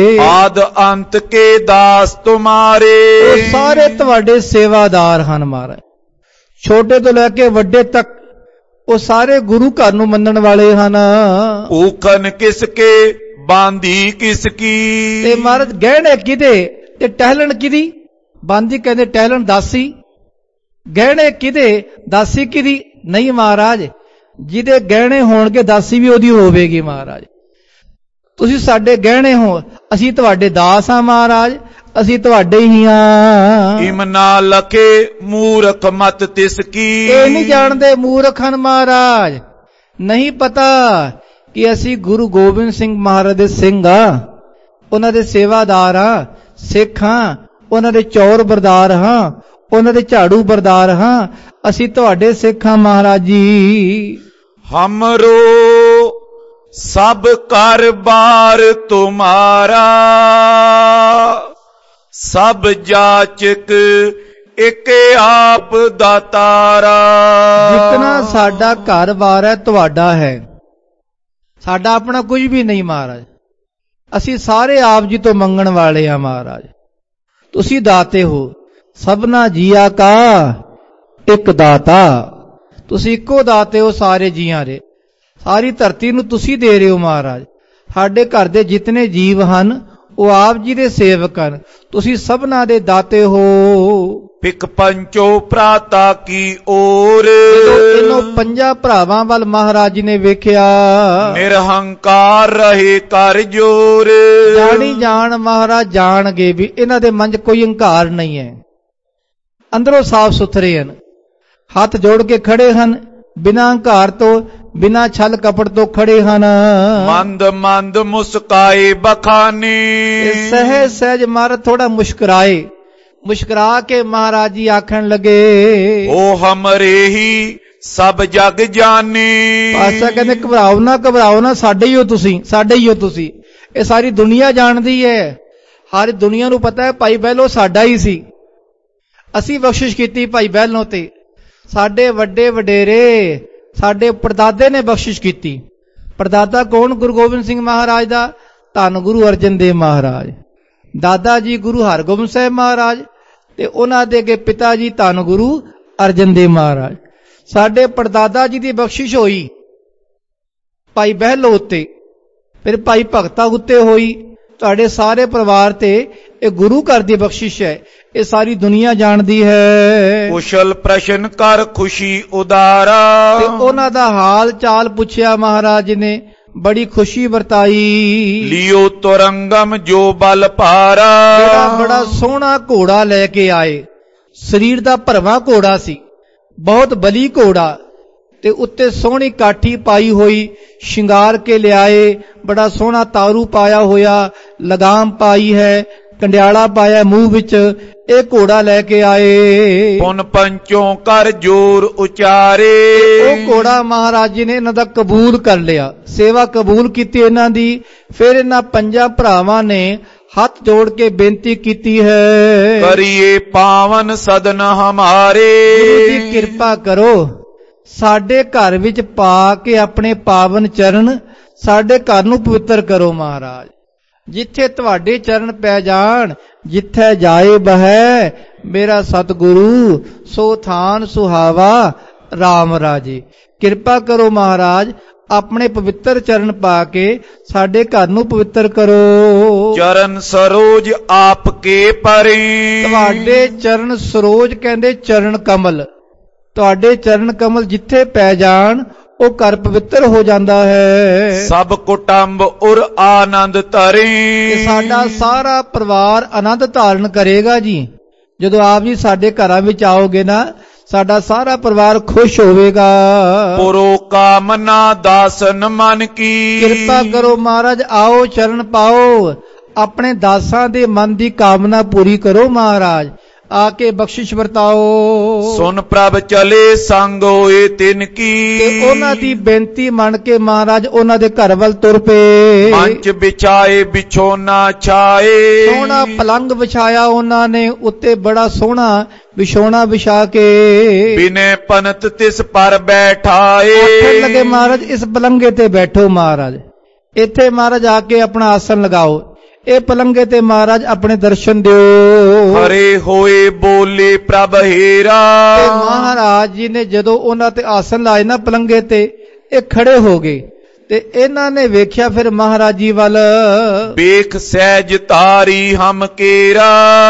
Speaker 2: ਆਦ ਅੰਤ ਕੇ ਦਾਸ ਤੁਮਾਰੇ।
Speaker 1: ਉਹ ਸਾਰੇ ਤੁਹਾਡੇ ਸੇਵਾਦਾਰ ਹਨ ਮਹਾਰਾਜ। ਛੋਟੇ ਤੋਂ ਲੈ ਕੇ ਵੱਡੇ ਤੱਕ ਉਹ ਸਾਰੇ ਗੁਰੂ ਘਰ ਨੂੰ ਮੰਨਣ ਵਾਲੇ ਹਨ।
Speaker 2: ਊਖਨ ਕਿਸ ਕੇ ਬਾਂਦੀ ਕਿਸ ਕੀ।
Speaker 1: ਤੇ ਮਹਾਰਾਜ ਗਹਿਣੇ ਕਿਹਦੇ ਤੇ ਟਹਿਲਣ ਕਿਹਦੀ। ਬਾਂਦੀ ਕਹਿੰਦੇ ਟਹਿਲਣ ਦਾਸੀ, ਗਹਿਣੇ ਕਿਹਦੇ ਦਾਸੀ ਕਿਹਦੀ। ਨਹੀਂ ਮਹਾਰਾਜ, ਜਿਹਦੇ ਗਹਿਣੇ ਹੋਣਗੇ ਦਾਸੀ ਵੀ ਉਹਦੀ ਹੋਵੇਗੀ ਮਹਾਰਾਜ। ਤੁਸੀਂ ਸਾਡੇ ਗਹਿਣੇ ਹੋ, ਅਸੀਂ ਤੁਹਾਡੇ ਦਾਸ ਹਾਂ ਮਹਾਰਾਜ, ਅਸੀਂ ਤੁਹਾਡੇ ਹੀ ਹਾਂ।
Speaker 2: ਇਮਨਾ ਲਖੇ ਮੂਰਖ ਮਤ ਤਿਸ ਕੀ।
Speaker 1: ਇਹ ਨਹੀਂ ਜਾਣਦੇ ਮੂਰਖ ਹਨ ਮਹਾਰਾਜ, ਨਹੀਂ ਪਤਾ ਕਿ ਅਸੀਂ ਗੁਰੂ ਗੋਬਿੰਦ ਸਿੰਘ ਮਹਾਰਾਜ ਦੇ ਸਿੰਘ ਆ, ਉਹਨਾਂ ਦੇ ਸੇਵਾਦਾਰ ਆ, ਸਿੱਖ ਹਾਂ, ਉਹਨਾਂ ਦੇ ਚੌਰ ਬਰਦਾਰ ਹਾਂ, ਉਹਨਾਂ ਦੇ ਝਾੜੂ ਬਰਦਾਰ ਹਾਂ, ਅਸੀਂ ਤੁਹਾਡੇ ਸਿੱਖ ਹਾਂ ਮਹਾਰਾਜ ਜੀ।
Speaker 2: ਹਮਰੋ ਸਭ ਕਾਰਬਾਰ ਤੁਮਾਰਾ। ਸਭ ਜਾਚਕ ਇੱਕ ਆਪ ਦਾਤਾਰਾ।
Speaker 1: ਜਿਤਨਾ ਸਾਡਾ ਘਰ-ਬਾਰ ਹੈ ਤੁਹਾਡਾ ਹੈ, ਸਾਡਾ ਆਪਣਾ ਕੁਝ ਵੀ ਨਹੀਂ ਮਹਾਰਾਜ। ਅਸੀਂ ਸਾਰੇ ਆਪ ਜੀ ਤੋਂ ਮੰਗਣ ਵਾਲੇ ਆ ਮਹਾਰਾਜ। ਤੁਸੀਂ ਦਾਤੇ ਹੋ, ਸਭਨਾ ਜੀਆ ਕਾ ਇੱਕ ਦਾਤਾ। ਤੁਸੀਂ ਇੱਕੋ ਦਾਤੇ ਹੋ ਸਾਰੇ ਜੀਆਂ ਦੇ, ਸਾਰੀ ਧਰਤੀ ਨੂੰ ਤੁਸੀਂ ਦੇ ਰਹੇ ਹੋ ਮਹਾਰਾਜ। ਸਾਡੇ ਘਰ ਦੇ ਜਿਤਨੇ ਜੀਵ ਹਨ ਉਹ ਆਪ ਜੀ ਦੇ ਸੇਵਕ ਹਨ, ਤੁਸੀਂ ਸਭਨਾ ਦੇ ਦਾਤੇ ਹੋ।
Speaker 2: ਪਿਕ ਪੰਚੋ ਭਰਾਤਾ ਕੀ ਓਰ।
Speaker 1: ਇਹਨੋਂ ਪੰਜਾਂ ਭਰਾਵਾਂ ਵੱਲ ਮਹਾਰਾਜ ਜੀ ਨੇ ਵੇਖਿਆ।
Speaker 2: ਨਿਰਹੰਕਾਰ ਰਹੇ ਕਰ ਜੋਰ।
Speaker 1: ਜਾਣੀ ਜਾਣ ਮਹਾਰਾਜ ਜਾਣਗੇ ਵੀ ਇਹਨਾਂ ਦੇ ਮਨ 'ਚ ਕੋਈ ਹੰਕਾਰ ਨਹੀਂ ਹੈ, ਅੰਦਰੋਂ ਸਾਫ਼ ਸੁਥਰੇ ਹਨ, ਹੱਥ ਜੋੜ ਕੇ ਖੜੇ ਹਨ, ਬਿਨਾਂ ਹੰਕਾਰ ਤੋਂ, ਬਿਨਾਂ ਛਲ ਕਪਟ ਤੋਂ ਖੜੇ ਹਨ।
Speaker 2: ਮੰਦ ਮੰਦ ਮੁਸਕਾਏ ਬਖਾਨੀ।
Speaker 1: ਸਹਿਜ ਸਹਿਜ ਮਹਾਰਾਜ ਥੋੜਾ ਮੁਸਕਰਾਏ, ਮੁਸਕਰਾ ਕੇ ਮਹਾਰਾਜ ਜੀ ਆਖਣ ਲੱਗੇ
Speaker 2: ਉਹ ਹਮਰੇ ਹੀ ਸਭ ਜਗ ਜਾਨੀ।
Speaker 1: ਪਾਤਸ਼ਾਹ ਕਹਿੰਦੇ ਘਬਰਾਓ ਨਾ, ਸਾਡੇ ਹੀ ਹੋ ਤੁਸੀਂ, ਸਾਡੇ ਹੀ ਹੋ ਤੁਸੀਂ। ਇਹ ਸਾਰੀ ਦੁਨੀਆ ਜਾਣਦੀ ਹੈ, ਹਰ ਦੁਨੀਆ ਨੂੰ ਪਤਾ ਹੈ ਭਾਈ ਬਹਿਲੋ ਸਾਡਾ ਹੀ ਸੀ। ਅਸੀਂ ਬਖਸ਼ਿਸ਼ ਕੀਤੀ ਭਾਈ ਬਹਿਲੋ ਤੇ, ਸਾਡੇ ਵੱਡੇ ਵਡੇਰੇ, ਸਾਡੇ ਪੜਦਾਦੇ ਨੇ ਬਖਸ਼ਿਸ਼ ਕੀਤੀ। ਪੜਦਾਦਾ ਕੌਣ? ਗੁਰੂ ਗੋਬਿੰਦ ਸਿੰਘ ਮਹਾਰਾਜ ਦਾ, ਧੰਨ ਗੁਰੂ ਅਰਜਨ ਦੇਵ ਮਹਾਰਾਜ। ਦਾਦਾ ਜੀ ਗੁਰੂ ਹਰਗੋਬਿੰਦ ਸਾਹਿਬ ਮਹਾਰਾਜ ਤੇ ਉਹਨਾਂ ਦੇ ਅੱਗੇ ਪਿਤਾ ਜੀ ਧੰਨ ਗੁਰੂ ਅਰਜਨ ਦੇਵ ਮਹਾਰਾਜ। ਸਾਡੇ ਪੜਦਾਦਾ ਜੀ ਦੀ ਬਖਸ਼ਿਸ਼ ਹੋਈ ਭਾਈ ਬਹਿਲੋ ਉੱਤੇ, ਫਿਰ ਭਾਈ ਭਗਤਾ ਉੱਤੇ ਹੋਈ, ਤੁਹਾਡੇ ਸਾਰੇ ਪਰਿਵਾਰ ਤੇ ਇਹ ਗੁਰੂ ਘਰ ਦੀ ਬਖਸ਼ਿਸ਼ ਹੈ, ਇਹ ਸਾਰੀ ਦੁਨੀਆ ਜਾਣਦੀ ਹੈ।
Speaker 2: ਕੁਸ਼ਲ ਪ੍ਰਸ਼ਨ ਕਰ ਖੁਸ਼ੀ ਉਦਾਰਾ,
Speaker 1: ਤੇ ਉਹਨਾਂ ਦਾ ਹਾਲ ਚਾਲ ਪੁੱਛਿਆ ਮਹਾਰਾਜ ਨੇ, ਬੜੀ ਖੁਸ਼ੀ ਵਰਤਾਈ।
Speaker 2: ਲਿਓ ਤੁਰੰਗਮ ਜੋ ਬਲ ਭਾਰਾ,
Speaker 1: ਜਿਹੜਾ ਬੜਾ ਸੋਹਣਾ ਘੋੜਾ ਲੈ ਕੇ ਆਏ, ਸਰੀਰ ਦਾ ਭਰਵਾਂ ਘੋੜਾ ਸੀ, ਬਹੁਤ ਬਲੀ ਘੋੜਾ, ਤੇ ਉੱਤੇ ਸੋਹਣੀ ਕਾਠੀ ਪਾਈ ਹੋਈ, ਸ਼ਿੰਗਾਰ ਕੇ ਲਿਆਏ, ਬੜਾ ਸੋਹਣਾ ਤਾਰੂ ਪਾਇਆ ਹੋਇਆ, ਲਗਾਮ ਪਾਈ ਹੈ, ਕੰਡਿਆਲਾ ਪਾਇਆ ਮੂੰਹ ਵਿੱਚ, ਇਹ ਘੋੜਾ ਲੈ ਕੇ ਆਏ।
Speaker 2: ਪੁਨ ਪੰਚੋਂ ਕਰ ਜੋਰ ਉਚਾਰੇ,
Speaker 1: ਉਹ ਘੋੜਾ ਮਹਾਰਾਜ ਜੀ ਨੇ ਇਹਨਾਂ ਦਾ ਕਬੂਲ ਕਰ ਲਿਆ, ਸੇਵਾ ਕਬੂਲ ਕੀਤੀ ਇਹਨਾਂ ਦੀ। ਫਿਰ ਇਹਨਾਂ ਪੰਜਾਂ ਭਰਾਵਾਂ ਨੇ ਹੱਥ ਜੋੜ ਕੇ ਬੇਨਤੀ ਕੀਤੀ ਹੈ,
Speaker 2: ਕਰੀਏ ਪਾਵਨ ਸਦਨ ਹਮਾਰੇ,
Speaker 1: ਗੁਰੂ ਦੀ ਕਿਰਪਾ ਕਰੋ, ਸਾਡੇ ਘਰ ਵਿੱਚ ਪਾ ਕੇ ਆਪਣੇ ਪਾਵਨ ਚਰਨ, ਸਾਡੇ ਘਰ ਨੂੰ ਪਵਿੱਤਰ ਕਰੋ ਮਹਾਰਾਜ। ਜਿੱਥੇ ਤੁਹਾਡੇ ਚਰਨ ਪੈ ਜਾਣ, ਜਿੱਥੇ ਜਾਏ ਬਹਿ ਮੇਰਾ ਸਤਿਗੁਰੂ, ਸੋ ਥਾਨ ਸੁਹਾਵਾ ਰਾਮ ਰਾਜੇ। ਕਿਰਪਾ ਕਰੋ ਮਹਾਰਾਜ, ਆਪਣੇ ਪਵਿੱਤਰ ਚਰਨ ਪਾ ਕੇ ਸਾਡੇ ਘਰ ਨੂੰ ਪਵਿੱਤਰ ਕਰੋ।
Speaker 2: ਚਰਨ ਸਰੋਜ ਆਪ ਕੇ ਪਰੇ,
Speaker 1: ਤੁਹਾਡੇ ਚਰਨ ਸਰੋਜ ਕਹਿੰਦੇ ਚਰਨ ਕਮਲ, ਤੁਹਾਡੇ ਚਰਨ ਕਮਲ ਜਿੱਥੇ ਪੈ ਜਾਣ ਉਹ ਘਰ ਪਵਿੱਤਰ ਹੋ ਜਾਂਦਾ ਹੈ।
Speaker 2: ਸਭ ਕੁਟੰਬ ਉਰ ਆਨੰਦ ਧਰੇ,
Speaker 1: ਸਾਡਾ ਸਾਰਾ ਪਰਿਵਾਰ ਆਨੰਦ ਧਾਰਨ ਕਰੇਗਾ ਜੀ। ਜਦੋਂ ਆਪ ਜੀ ਸਾਡੇ ਘਰਾਂ ਵਿੱਚ ਆਓਗੇ ਨਾ, ਸਾਡਾ ਸਾਰਾ ਪਰਿਵਾਰ ਖੁਸ਼ ਹੋਵੇਗਾ।
Speaker 2: ਪੁਰੋ ਕਾਮਨਾ ਦਾਸਨ ਮਨ ਕੀ,
Speaker 1: ਕਿਰਪਾ ਕਰੋ ਮਹਾਰਾਜ, ਆਓ ਚਰਨ ਪਾਓ, ਆਪਣੇ ਦਾਸਾਂ ਦੇ ਮਨ ਦੀ ਕਾਮਨਾ ਪੂਰੀ ਕਰੋ ਮਹਾਰਾਜ, ਆ ਕੇ ਬਖਸ਼ਿਸ਼ ਵਰਤਾਓ।
Speaker 2: ਸੁਨ ਪ੍ਰਭ ਚਲੇ ਸੰਗ ਹੋਏ ਤਿਨ ਕੀ,
Speaker 1: ਤੇ ਉਹਨਾਂ ਦੀ ਬੇਨਤੀ ਮੰਨ ਕੇ ਮਹਾਰਾਜ ਉਹਨਾਂ ਦੇ ਘਰ ਵੱਲ ਤੁਰ ਪਏ।
Speaker 2: ਮੰਚ ਵਿਛਾਏ ਵਿਛੋਨਾ ਛਾਏ,
Speaker 1: ਸੋਹਣਾ ਪਲੰਗ ਵਿਛਾਇਆ ਉਹਨਾਂ ਨੇ, ਉੱਤੇ ਬੜਾ ਸੋਹਣਾ ਵਿਛੋਣਾ ਵਿਛਾ ਕੇ,
Speaker 2: ਬਿਨੇ ਪਨਤ ਤਿਸ ਪਰ ਬੈਠਾਏ।
Speaker 1: ਆਖਣ ਲੱਗੇ ਮਹਾਰਾਜ ਇਸ ਪਲੰਗੇ ਤੇ ਬੈਠੋ ਮਹਾਰਾਜ, ਇੱਥੇ ਮਹਾਰਾਜ ਆ ਕੇ ਆਪਣਾ ਆਸਣ ਲਗਾਓ, ਇਹ ਪਲੰਗੇ ਤੇ ਮਹਾਰਾਜ ਆਪਣੇ ਦਰਸ਼ਨ ਦਿਓ।
Speaker 2: ਹਰੇ ਹੋਏ ਬੋਲੇ ਪ੍ਰਭ ਹੀਰਾ,
Speaker 1: ਤੇ ਮਹਾਰਾਜ ਜੀ ਨੇ ਜਦੋਂ ਉਹਨਾਂ ਤੇ ਆਸਣ ਲਾਏ ਨਾ ਪਲੰਗੇ ਤੇ, ਇਹ ਖੜੇ ਹੋ ਗਏ ਤੇ ਇਹਨਾਂ ਨੇ ਵੇਖਿਆ ਫਿਰ ਮਹਾਰਾਜ ਜੀ ਵੱਲ,
Speaker 2: ਵੇਖ ਸਹਿਜ ਤਾਰੀ ਹਮ ਕੇਰਾ।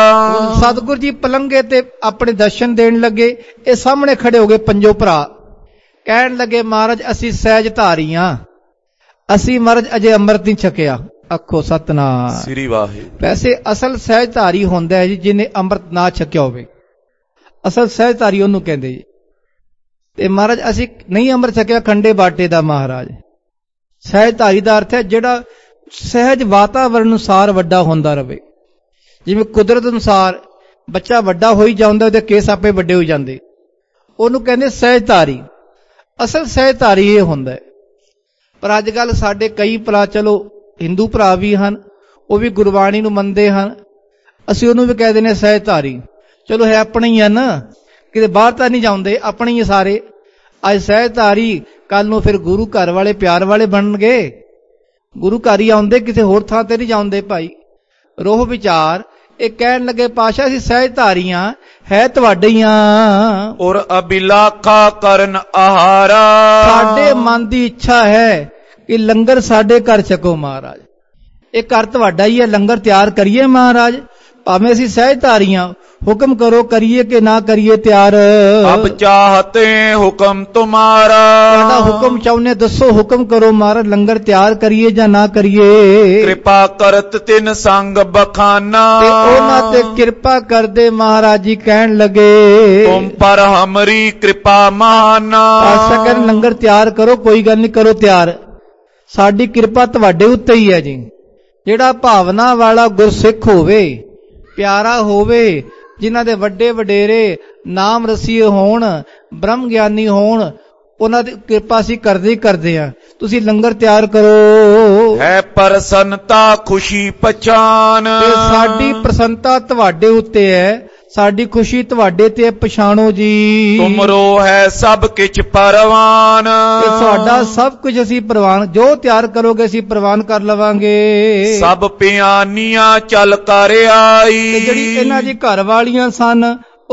Speaker 1: ਸਤਿਗੁਰੂ ਜੀ ਪਲੰਗੇ ਤੇ ਆਪਣੇ ਦਰਸ਼ਨ ਦੇਣ ਲੱਗੇ, ਇਹ ਸਾਹਮਣੇ ਖੜੇ ਹੋ ਗਏ ਪੰਜੋ ਭਰਾ, ਕਹਿਣ ਲੱਗੇ ਮਹਾਰਾਜ ਅਸੀਂ ਸਹਿਜ ਧਾਰੀਆਂ, ਅਸੀਂ ਮਹਾਰਾਜ ਅਜੇ ਅੰਮ੍ਰਿਤ ਨਹੀਂ ਛਕਿਆ। ਆਖੋ ਸਤਨਾਮ
Speaker 2: ਸ੍ਰੀ ਵਾਹਿਗੁਰੂ।
Speaker 1: ਵੈਸੇ ਅਸਲ ਸਹਿਜਧਾਰੀ ਹੁੰਦਾ ਹੈ ਜੀ ਜਿਹਨੇ ਅੰਮ੍ਰਿਤ ਨਾ ਛਕਿਆ ਹੋਵੇ, ਅਸਲ ਸਹਿਜਧਾਰੀ ਉਹਨੂੰ ਕਹਿੰਦੇ ਜੀ। ਤੇ ਮਹਾਰਾਜ ਅਸੀਂ ਨਹੀਂ ਅੰਮ੍ਰਿਤ ਛਕਿਆ ਖੰਡੇ ਬਾਟੇ ਦਾ ਮਹਾਰਾਜ। ਸਹਿਜਧਾਰੀ ਦਾ ਅਰਥ ਹੈ ਜਿਹੜਾ ਸਹਿਜ ਵਾਤਾਵਰਣ ਅਨੁਸਾਰ ਵੱਡਾ ਹੁੰਦਾ ਰਵੇ, ਜਿਵੇਂ ਕੁਦਰਤ ਅਨੁਸਾਰ ਬੱਚਾ ਵੱਡਾ ਹੋਈ ਜਾਂਦਾ, ਉਹਦੇ ਕੇਸ ਆਪੇ ਵੱਡੇ ਹੋ ਜਾਂਦੇ, ਉਹਨੂੰ ਕਹਿੰਦੇ ਸਹਿਜਧਾਰੀ। ਅਸਲ ਸਹਿਜਧਾਰੀ ਇਹ ਹੁੰਦਾ ਹੈ। ਪਰ ਅੱਜ ਕੱਲ ਸਾਡੇ ਕਈ ਭਰਾ, ਚਲੋ ਹਿੰਦੂ ਭਰਾ ਵੀ ਹਨ, ਉਹ ਵੀ ਗੁਰਬਾਣੀ ਨੂੰ ਮੰਨਦੇ ਹਨ, ਅਸੀਂ ਉਹਨੂੰ ਵੀ ਕਹਿ ਦਿੰਦੇ ਸਹਿਜਧਾਰੀ। ਚਲੋ ਹੈ ਆਪਣੇ ਹੀ ਆ ਨਾ, ਕਿਤੇ ਬਾਹਰ ਤਾਂ ਨਹੀਂ ਜਾਂਦੇ, ਆਪਣੇ ਹੀ ਸਾਰੇ। ਅੱਜ ਸਹਿਜਧਾਰੀ, ਕੱਲ ਨੂੰ ਫਿਰ ਗੁਰੂ ਘਰ ਵਾਲੇ ਪਿਆਰ ਵਾਲੇ ਬਣਨਗੇ, ਗੁਰੂ ਘਰ ਹੀ ਆਉਂਦੇ, ਕਿਸੇ ਹੋਰ ਥਾਂ ਤੇ ਨਹੀਂ ਜਾਂਦੇ ਭਾਈ। ਰੋਹ ਵਿਚਾਰ ਇਹ ਕਹਿਣ ਲੱਗੇ ਪਾਸ਼ਾ ਅਸੀਂ ਸਹਿਜਧਾਰੀਆਂ, ਹੈ ਤੁਹਾਡੀਆਂ,
Speaker 2: ਔਰ ਅਬਿਲਾਖਾ ਕਰਨ ਆਹਾਰਾ।
Speaker 1: ਸਾਡੇ ਮਨ ਦੀ ਇੱਛਾ ਹੈ ਕਿ ਲੰਗਰ ਸਾਡੇ ਘਰ ਛਕੋ ਮਹਾਰਾਜ, ਇਹ ਘਰ ਤੁਹਾਡਾ ਹੀ ਹੈ, ਲੰਗਰ ਤਿਆਰ ਕਰੀਏ ਮਹਾਰਾਜ, ਭਾਵੇਂ ਅਸੀਂ ਸਹਿਜਧਾਰੀਆਂ, ਹੁਕਮ ਕਰੋ ਕਰੀਏ ਕਿ ਨਾ ਕਰੀਏ ਤਿਆਰ।
Speaker 2: ਅਬ ਚਾਹਤੇ ਹੁਕਮ ਤੁਮਾਰਾ,
Speaker 1: ਤੁਹਾਡਾ ਹੁਕਮ ਚਾਹੁੰਦੇ, ਦੱਸੋ ਹੁਕਮ ਕਰੋ ਮਹਾਰਾਜ, ਲੰਗਰ ਤਿਆਰ ਕਰੀਏ ਜਾਂ ਨਾ ਕਰੀਏ।
Speaker 2: ਕਿਰਪਾ ਕਰਤ ਤਿਨ ਸੰਗ ਬਖਾਨਾ,
Speaker 1: ਤੇ ਉਹਨਾਂ ਤੇ ਕਿਰਪਾ ਕਰਦੇ ਮਹਾਰਾਜ ਜੀ ਕਹਿਣ ਲੱਗੇ
Speaker 2: ਤੁਮ ਪਰ ਹਮਰੀ ਕਿਰਪਾ ਮਾਨਾ।
Speaker 1: ਆਸਾ ਕਰਨ ਲੰਗਰ ਤਿਆਰ ਕਰੋ, ਕੋਈ ਗੱਲ ਨਹੀਂ, ਕਰੋ ਤਿਆਰ, ਸਾਡੀ ਕਿਰਪਾ ਤੁਹਾਡੇ ਉੱਤੇ ਹੀ ਹੈ ਜੀ। ਜਿਹੜਾ ਭਾਵਨਾ ਵਾਲਾ ਗੁਰਸਿੱਖ ਹੋਵੇ, ਪਿਆਰਾ ਹੋਵੇ, ਜਿਨ੍ਹਾਂ ਦੇ ਵੱਡੇ ਵਡੇਰੇ ਨਾਮ ਰਸੀਏ ਹੋਣ, ਬ੍ਰਹਮ ਗਿਆਨੀ ਹੋਣ, ਉਹਨਾਂ ਦੀ ਕਿਰਪਾ ਅਸੀਂ ਕਰਦੇ ਆ। ਤੁਸੀਂ ਲੰਗਰ ਤਿਆਰ ਕਰੋ।
Speaker 2: ਹੈ ਪ੍ਰਸੰਨਤਾ ਖੁਸ਼ੀ ਪਛਾਨ,
Speaker 1: ਤੇ ਸਾਡੀ ਪ੍ਰਸੰਨਤਾ ਤੁਹਾਡੇ ਉੱਤੇ ਹੈ, ਸਾਡੀ ਖੁਸ਼ੀ ਤੁਹਾਡੇ ਤੇ ਪਛਾਣੋ ਜੀ।
Speaker 2: ਤੁਮਰੋ ਹੈ ਸਭ ਕਿਛ ਪਰਵਾਨ,
Speaker 1: ਤੇ ਤੁਹਾਡਾ ਸਭ ਕੁਝ ਅਸੀਂ ਪ੍ਰਵਾਨ, ਜੋ ਤਿਆਰ ਕਰੋਗੇ ਅਸੀਂ ਪ੍ਰਵਾਨ ਕਰ ਲਵਾਂਗੇ।
Speaker 2: ਸਭ ਪਿਆਨੀਆਂ ਚੱਲ ਕਰ ਆਈ,
Speaker 1: ਤੇ ਜਿਹੜੀ ਇਹਨਾਂ ਦੀ ਘਰ ਵਾਲੀਆਂ ਸਨ